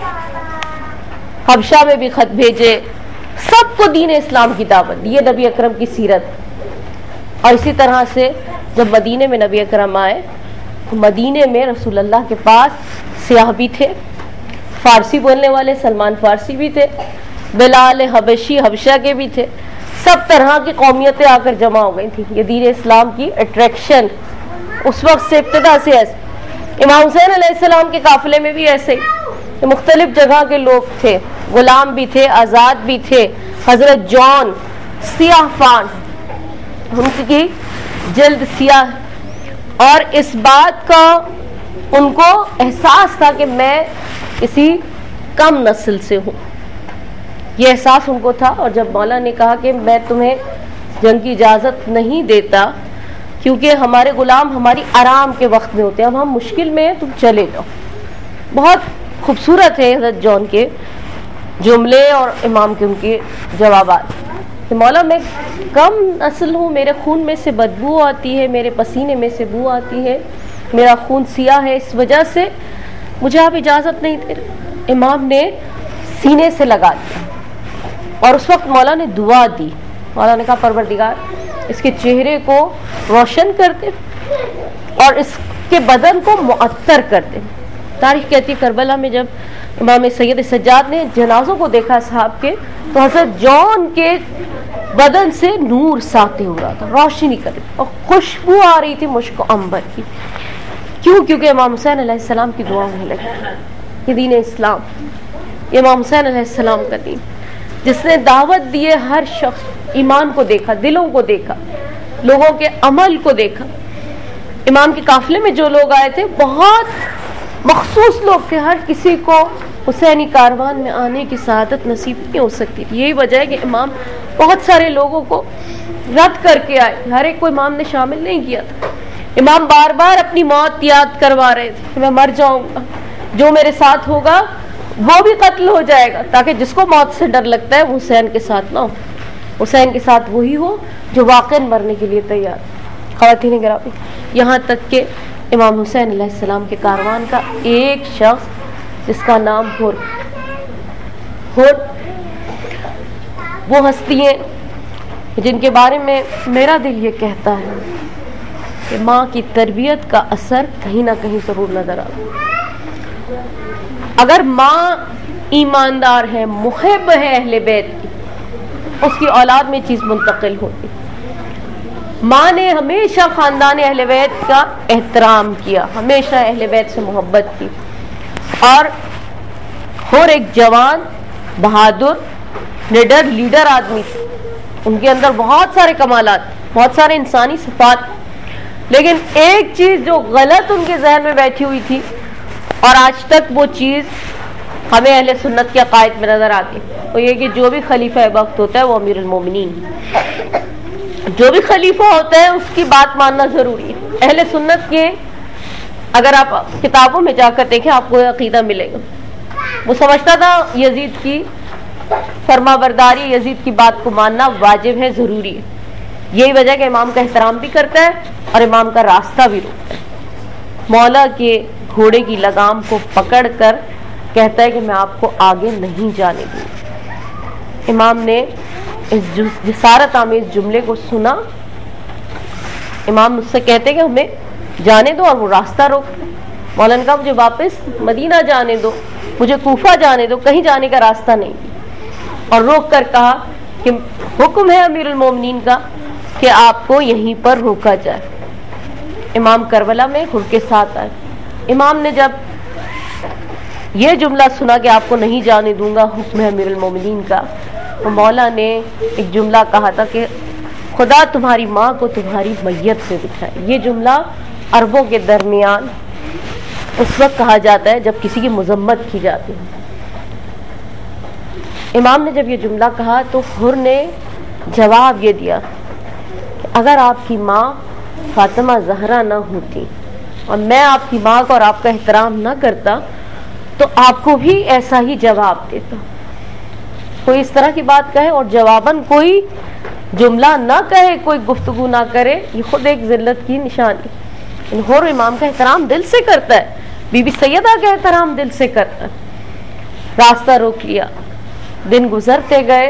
حبشہ میں بھی خط بھیجے, سب کو دین اسلام کی دعوت دی. یہ نبی اکرم کی سیرت. اور اسی طرح سے جب مدینے میں نبی اکرم آئے, مدینے میں رسول اللہ کے پاس سیاح بھی تھے, فارسی بولنے والے سلمان فارسی بھی تھے, بلال حبشی حبشہ کے بھی تھے, سب سب طرح کی قومیتیں آ کر جمع ہو گئی تھیں. یہ دین اسلام کی اٹریکشن اس وقت سے ابتدا سے ایسے. امام حسین علیہ السلام کے قافلے میں بھی ایسے ہی مختلف جگہ کے لوگ تھے, غلام بھی تھے, آزاد بھی تھے. حضرت جان سیاہ فان, ان کی جلد سیاہ, اور اس بات کا ان کو احساس تھا کہ میں کسی کم نسل سے ہوں, یہ احساس ان کو تھا. اور جب مولا نے کہا کہ میں تمہیں جنگ کی اجازت نہیں دیتا کیونکہ ہمارے غلام ہماری آرام کے وقت میں ہوتے ہیں, اب ہم مشکل میں ہیں, تم چلے جاؤ. بہت خوبصورت ہے حضرت جان کے جملے اور امام کے ان کے جوابات کہ مولا میں کم نسل ہوں, میرے خون میں سے بدبو آتی ہے, میرے پسینے میں سے بو آتی ہے, میرا خون سیاہ ہے, اس وجہ سے مجھے آپ اجازت نہیں دے رہے. امام نے سینے سے لگا دیا اور اس وقت مولا نے دعا دی. مولا نے کہا پروردگار اس کے چہرے کو روشن کر دے اور اس کے بدن کو معطر کر دے. تاریخ کہتی ہے کربلا میں جب امام سید سجاد نے جنازوں کو دیکھا صاحب کے, تو حضرت جان کے بدن سے نور ساطع ہو رہا تھا, روشنی کر رہی اور خوشبو آ رہی تھی مشک و عنبر کی. کیوں؟ کیونکہ امام حسین علیہ السلام کی دعا ہونے لگی. یہ دین اسلام, یہ امام حسین علیہ السلام کا دین جس نے دعوت دیے ہر شخص, ایمان کو دیکھا, دلوں کو دیکھا, لوگوں کے عمل کو دیکھا. امام کے قافلے میں جو لوگ آئے تھے بہت مخصوص لوگ تھے, ہر کسی کو حسینی کاروان میں آنے کی سعادت نصیب نہیں ہو سکتی. یہی وجہ ہے کہ امام بہت سارے لوگوں کو رد کر کے آئے, ہر ایک کو امام نے شامل نہیں کیا تھا. امام بار بار اپنی موت یاد کروا رہے تھے کہ میں مر جاؤں گا, جو میرے ساتھ ہوگا وہ بھی قتل ہو جائے گا, تاکہ جس کو موت سے ڈر لگتا ہے وہ حسین کے ساتھ نہ ہو, حسین کے ساتھ وہی ہو جو واقعا مرنے کے لیے تیار. خواتین گرامی, یہاں تک کہ امام حسین علیہ السلام کے کاروان کا ایک شخص جس کا نام ہر ہر وہ ہستی ہیں جن کے بارے میں میرا دل یہ کہتا ہے کہ ماں کی تربیت کا اثر کہیں نہ کہیں ضرور نظر آتا. اگر ماں ایماندار ہے, محب ہے اہل بیت کی, اس کی اولاد میں چیز منتقل ہوتی. ماں نے ہمیشہ خاندان اہل بیت کا احترام کیا, ہمیشہ اہل بیت سے محبت کی, اور اور ایک جوان بہادر نڈر لیڈر آدمی تھے. ان کے اندر بہت سارے کمالات, بہت سارے انسانی صفات, لیکن ایک چیز جو غلط ان کے ذہن میں بیٹھی ہوئی تھی اور آج تک وہ چیز ہمیں اہل سنت کے عقائد میں نظر آتی, وہ یہ کہ جو بھی خلیفہ وقت ہوتا ہے وہ امیر المومنین, جو بھی خلیفہ ہوتا ہے اس کی بات ماننا ضروری ہے. اہل سنت کے اگر آپ کتابوں میں جا کر دیکھیں آپ کو عقیدہ ملے گا. وہ سمجھتا تھا یزید کی فرما برداری, یزید کی بات کو ماننا واجب ہے, ضروری ہے. یہی وجہ کہ امام کا احترام بھی کرتا ہے اور امام کا راستہ بھی روکتا ہے. مولا کے گھوڑے کی لگام کو پکڑ کر کہتا ہے کہ میں آپ کو آگے نہیں جانے دوں. امام نے اس جسارت آمیز جملے کو سنا. امام مجھ سے کہتے کہ ہمیں جانے دو, اور وہ راستہ روکتے. مولا نے کہا مجھے واپس مدینہ جانے دو, مجھے کوفہ جانے دو, کہیں جانے کا راستہ نہیں. اور روک کر کہا کہ حکم ہے امیر المومنین کا کہ آپ کو یہیں پر روکا جائے. امام کربلا میں ہر کے ساتھ آئے. امام نے جب یہ جملہ سنا کہ آپ کو نہیں جانے دوں گا, حکم ہے امیر المومنین کا, تو مولا نے ایک جملہ کہا تھا کہ خدا تمہاری ماں کو تمہاری میت سے بٹھائے. یہ جملہ عربوں کے درمیان اس وقت کہا جاتا ہے جب کسی کی مذمت کی جاتی ہے. امام نے جب یہ جملہ کہا تو حر نے جواب یہ دیا کہ اگر آپ کی ماں فاطمہ زہرا نہ ہوتی اور میں آپ کی ماں کو اور آپ کا احترام نہ کرتا تو آپ کو بھی ایسا ہی جواب دیتا. کوئی اس طرح کی بات کہے اور جواباً کوئی جملہ نہ کہے, کوئی گفتگو نہ کرے, یہ خود ایک ذلت کی نشانی. حر امام کا احترام دل سے کرتا ہے, بی بی سیدہ کا احترام دل سے کرتا ہے. راستہ روک لیا, دن گزرتے گئے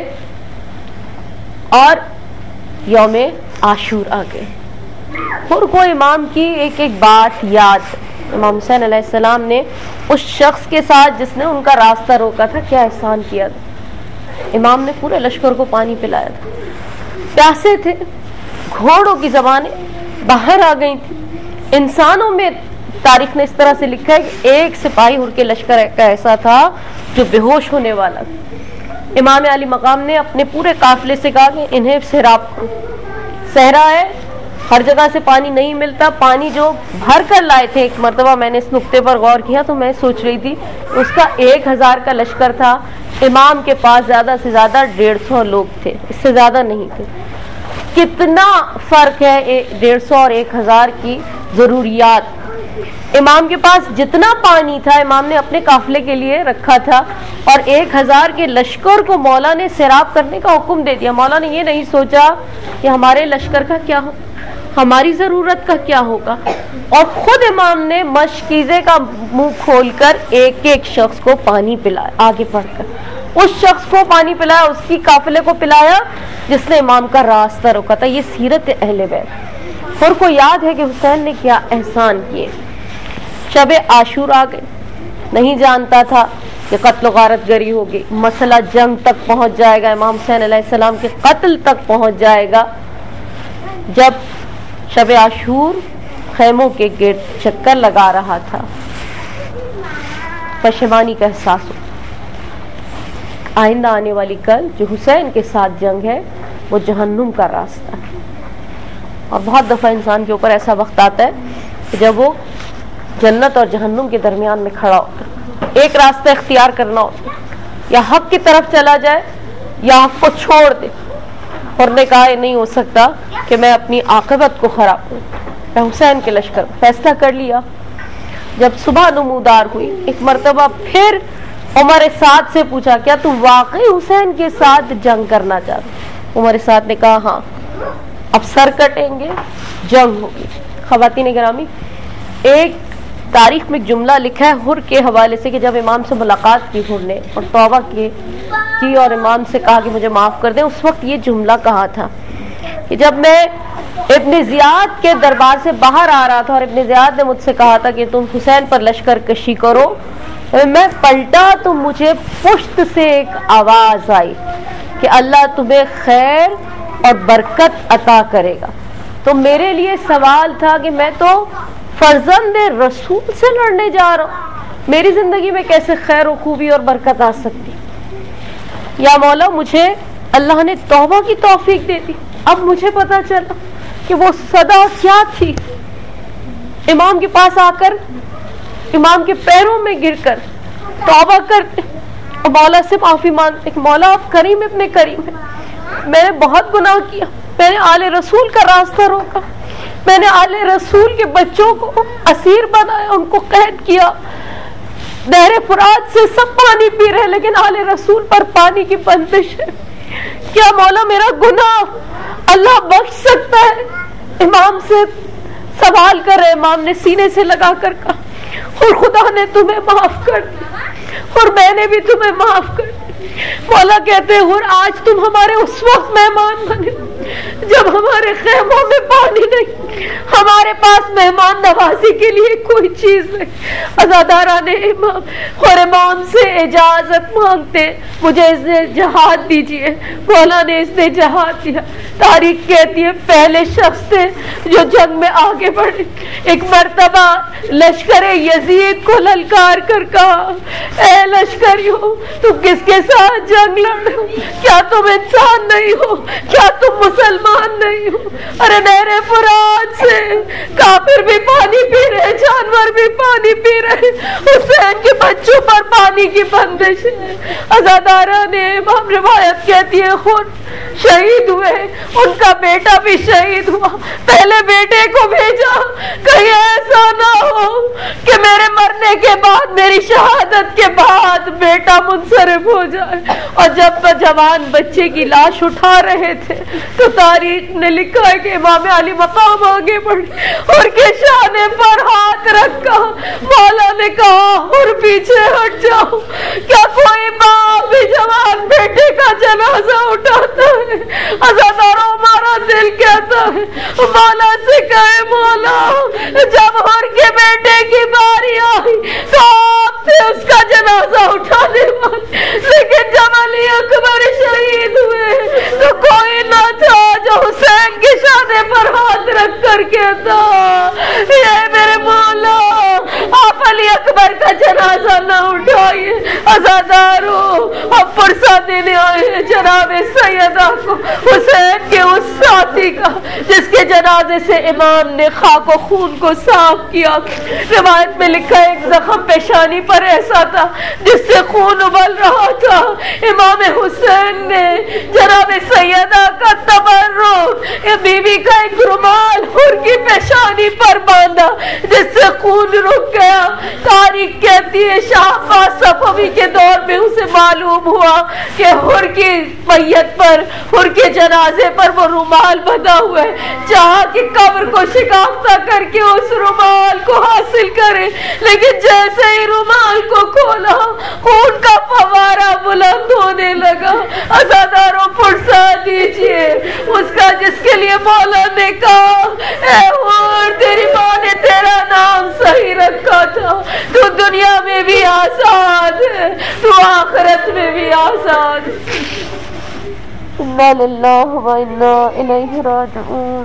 اور یوم عاشور آ گئے. حر کو امام کی ایک ایک بات یاد. امام حسین علیہ السلام نے اس شخص کے ساتھ جس نے ان کا راستہ روکا تھا کیا احسان کیا تھا. امام نے پورے لشکر کو پانی پلایا تھا, प्यासे थे, घोड़ों की जबानें बाहर आ गई थी। इंसानों में तारीख ने इस तरह से लिखा है कि एक सिपाही उड़ के लश्कर का ऐसा था जो बेहोश होने वाला था। इमाम अली मकाम ने अपने पूरे काफिले से कहा कि इन्हें सैराब करो, सहरा है, हर जगह से पानी नहीं मिलता, पानी जो भर कर लाए थे, एक मरतबा मैंने इस नुक्ते पर गौर किया तो मैं सोच रही थी उसका एक हजार का लश्कर था, इमाम के पास ज्यादा से ज्यादा डेढ़ सौ लोग थे, इससे ज्यादा नहीं थे। कितना फर्क है डेढ़ सौ और एक हजार की जरूरियात। इमाम के पास जितना पानी था इमाम ने अपने काफिले के लिए रखा था, और एक हजार के लश्कर को मौला ने सैराब करने का हुक्म दे दिया। मौला ने ये नहीं सोचा कि हमारे लश्कर का क्या हो, हमारी जरूरत का क्या होगा, और खुद इमाम ने मशकीज़े का मुंह खोलकर एक एक शख्स को पानी पिलाया, आगे बढ़कर उस शख्स को पानी पिलाया, उसकी काफिले को पिलाया जिसने इमाम का रास्ता रोका था। ये सीरत अहले बैत। और को याद है कि हुसैन ने क्या एहसान किए। शब आशूर आ गए, नहीं जानता था कि कत्ल गारत गरी होगी, मसला जंग तक पहुंच जाएगा, इमाम हुसैन अलैहिस्सलाम के कत्ल तक पहुंच जाएगा। जब शब आशूर खैमों के गिर्द चक्कर लगा रहा था, पशेमानी का एहसास हो, आइंदा आने वाली कल जो हुसैन के साथ जंग है वो जहन्नुम का रास्ता है। और बहुत दफ़ा इंसान के ऊपर ऐसा वक्त आता है कि जब वो जन्नत और जहन्नुम के दरमियान में खड़ा होता है, एक रास्ता इख्तियार करना होता है, या हक की तरफ चला जाए या हक को छोड़ दे। और ने कहा ये नहीं हो सकता कि मैं अपनी आक़िबत को खराब करूं, मैं हुसैन के लश्कर फैसला कर लिया। जब सुबह नमूदार हुई, एक मरतबा फिर उमर साद से पूछा क्या तुम वाकई हुसैन के साथ जंग करना चाहते? उमर साद ने कहा हाँ, अब सर कटेंगे, जंग होगी। ख़वातीन गिरामी, एक तारीख में जुमला लिखा है हुर के हवाले से कि जब इमाम से मुलाकात की हुर ने और तौबा की की और इमाम से कहा कि मुझे माफ़ कर दें, उस वक्त ये जुमला कहा था कि जब मैं इब्न ज़ियाद के दरबार से बाहर आ रहा था और इब्न ज़ियाद ने मुझसे कहा था कि तुम हुसैन पर लश्कर कशी करो, मैं पलटा तो मुझे पुश्त से एक आवाज़ आई कि अल्लाह तुम्हें खैर और बरकत अता करेगा। तो मेरे लिए सवाल था कि मैं तो फर्जंद रसूल से लड़ने जा रहा हूँ, मेरी ज़िंदगी में कैसे खैर और खूबी और बरकत आ सकती? या मौला मुझे अल्लाह ने तौबा की तौफीक दे दी। अब मुझे पता चला कि वो सदा क्या थी। इमाम के पास आकर इमाम के पैरों में गिरकर तौबा करते और मौला से माफ़ी मांगते कि मौला आप करीम इब्ने करीम है, मैंने बहुत गुनाह किया, मैंने आले रसूल का रास्ता रोका, मैंने आले रसूल के बच्चों को असीर बनाया, उनको कैद किया, नहर फुरात से सब पानी पी रहे लेकिन आले रसूल पर पानी की बंदिश है। क्या मौला मेरा गुनाह अल्लाह बख्श सकता है? इमाम से सवाल कर रहे, इमाम ने सीने से लगा कर कहा और खुदा ने तुम्हें माफ कर दिया और मैंने भी तुम्हें माफ कर दिया। मौला कहते हैं और आज तुम हमारे उस वक्त मेहमान बने जब हमारे खेमों में पानी नहीं, हमारे पास मेहमान नवाजी के लिए कोई चीज नहीं। अज़ादारा ने इमाम और इमाम से इजाजत मांगते मुझे इसने जहाद दीजिए। मौला ने इसने जहाद दिया। तारीख कहती है पहले शख्स थे जो जंग में आगे बढ़े। एक मर्तबा लश्कर यजीद को ललकार कर कहा, ए लश्करियों तुम किसके साथ जंग लड़ हो? क्या तुम इंसान नहीं हो? क्या तुम मुसलमान नहीं हो? अरे नहरे फुरात से काफिर भी पानी पी रहे, जानवर भी पानी पी रहे, हुसैन के बच्चों पर पानी की बंदिश है। अज़ादारा ने इमाम रिवायत कहती है खुद शहीद हुए, उनका बेटा भी शहीद हुआ। पहले बेटे को भेजा, कहीं ऐसा ना हो कि मेरे मरने के बाद, मेरी शहादत के बाद बेटा मुनसरिफ हो जाए। और जब जवान बच्चे की लाश उठा रहे थे तो तारीख ने लिखा है कि इमाम अली मकाम आगे बढ़े और के शाने पर हाथ रखा। मौला ने कहा और पीछे हट जाओ। क्या कोई बाप भी जवान बेटे का जनाजा उठाता है? अज़ादारों हमारा दिल कहता है मौला से कहे मौला जब और के बेटे की बारी आई तो आप थे उसका जनाजा उठाने वाले, लेकिन जब अली अकबर शहीद हुए तो कोई ना था जो جناب سیدہ کو حسین کے اس ساتھی کا جس کے جنازے سے امام نے خاک و خون کو صاف کیا. روایت میں لکھا ہے ایک زخم پیشانی پر ایسا تھا جس سے خون ابل رہا تھا. امام حسین نے جناب سیدہ کا تبرک بیوی کا ایک رومال ان کی پیشانی پر باندھا جس سے خون رک گیا. تاریخ کہتی ہے شہباز صفوی کے دور میں اسے معلوم ہوا کہ ہر کی میت پر ہر کے جنازے پر وہ رومال بندھا ہوا ہے. چاہا کہ قبر کو شکافتہ کر کے اس رومال کو حاصل کرے لیکن جیسے ہی رومال کو کھولا خون کا فوارہ بلند ہونے لگا. عزاداروں پرسا دیجئے اس کا جس کے لیے مولا نے کہا اے ہور تیری ماں نے تیرا نام صحیح رکھا تھا, تو دنیا میں بھی آزاد ہے, تو آخرت میں بھی آزاد. انا للہ و انا الیہ راجعون.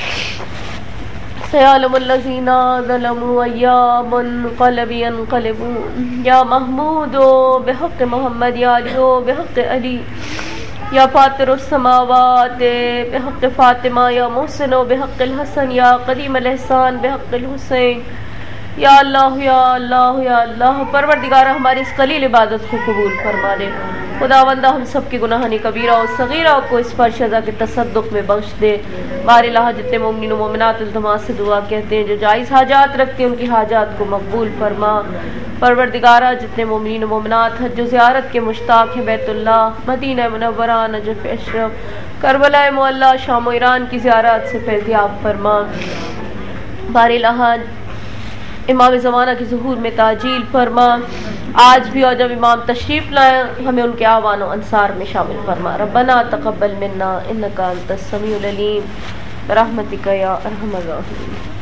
سیعلم الذین ظلموا ایام الانقلب ینقلبون. یا محمود بحق محمد یا علی بحق علی یا فاطر السماوات بحق فاطمہ یا محسن بحق الحسن یا قدیم الاحسان بحق الحسین. یا اللہ یا اللہ یا اللہ. پروردگار ہماری اس قلیل عبادت کو قبول فرما دے. خداوندہ ہم سب کی گناہانی کبیرہ اور صغیرہ کو اس فرش ازا کے تصدق میں بخش دے. بار الہ جتنے مومنین و مومنات التماس سے دعا کہتے ہیں جو جائز حاجات رکھتے ہیں ان کی حاجات کو مقبول فرما. پروردگارہ جتنے مومنین و مومنات حج و زیارت کے مشتاق ہیں بیت اللہ, مدینہ منورہ, نجف اشرف, کربلا معلیٰ, شام و ایران کی زیارت سے فیضیاب فرما. بار الہ امام زمانہ کی ظہور میں تاجیل فرما. آج بھی اور جب امام تشریف لائیں ہمیں ان کے آوان و انصار میں شامل فرما. ربنا تقبل منا انک انت السمیع العلیم برحمتک یا ارحم الراحمین.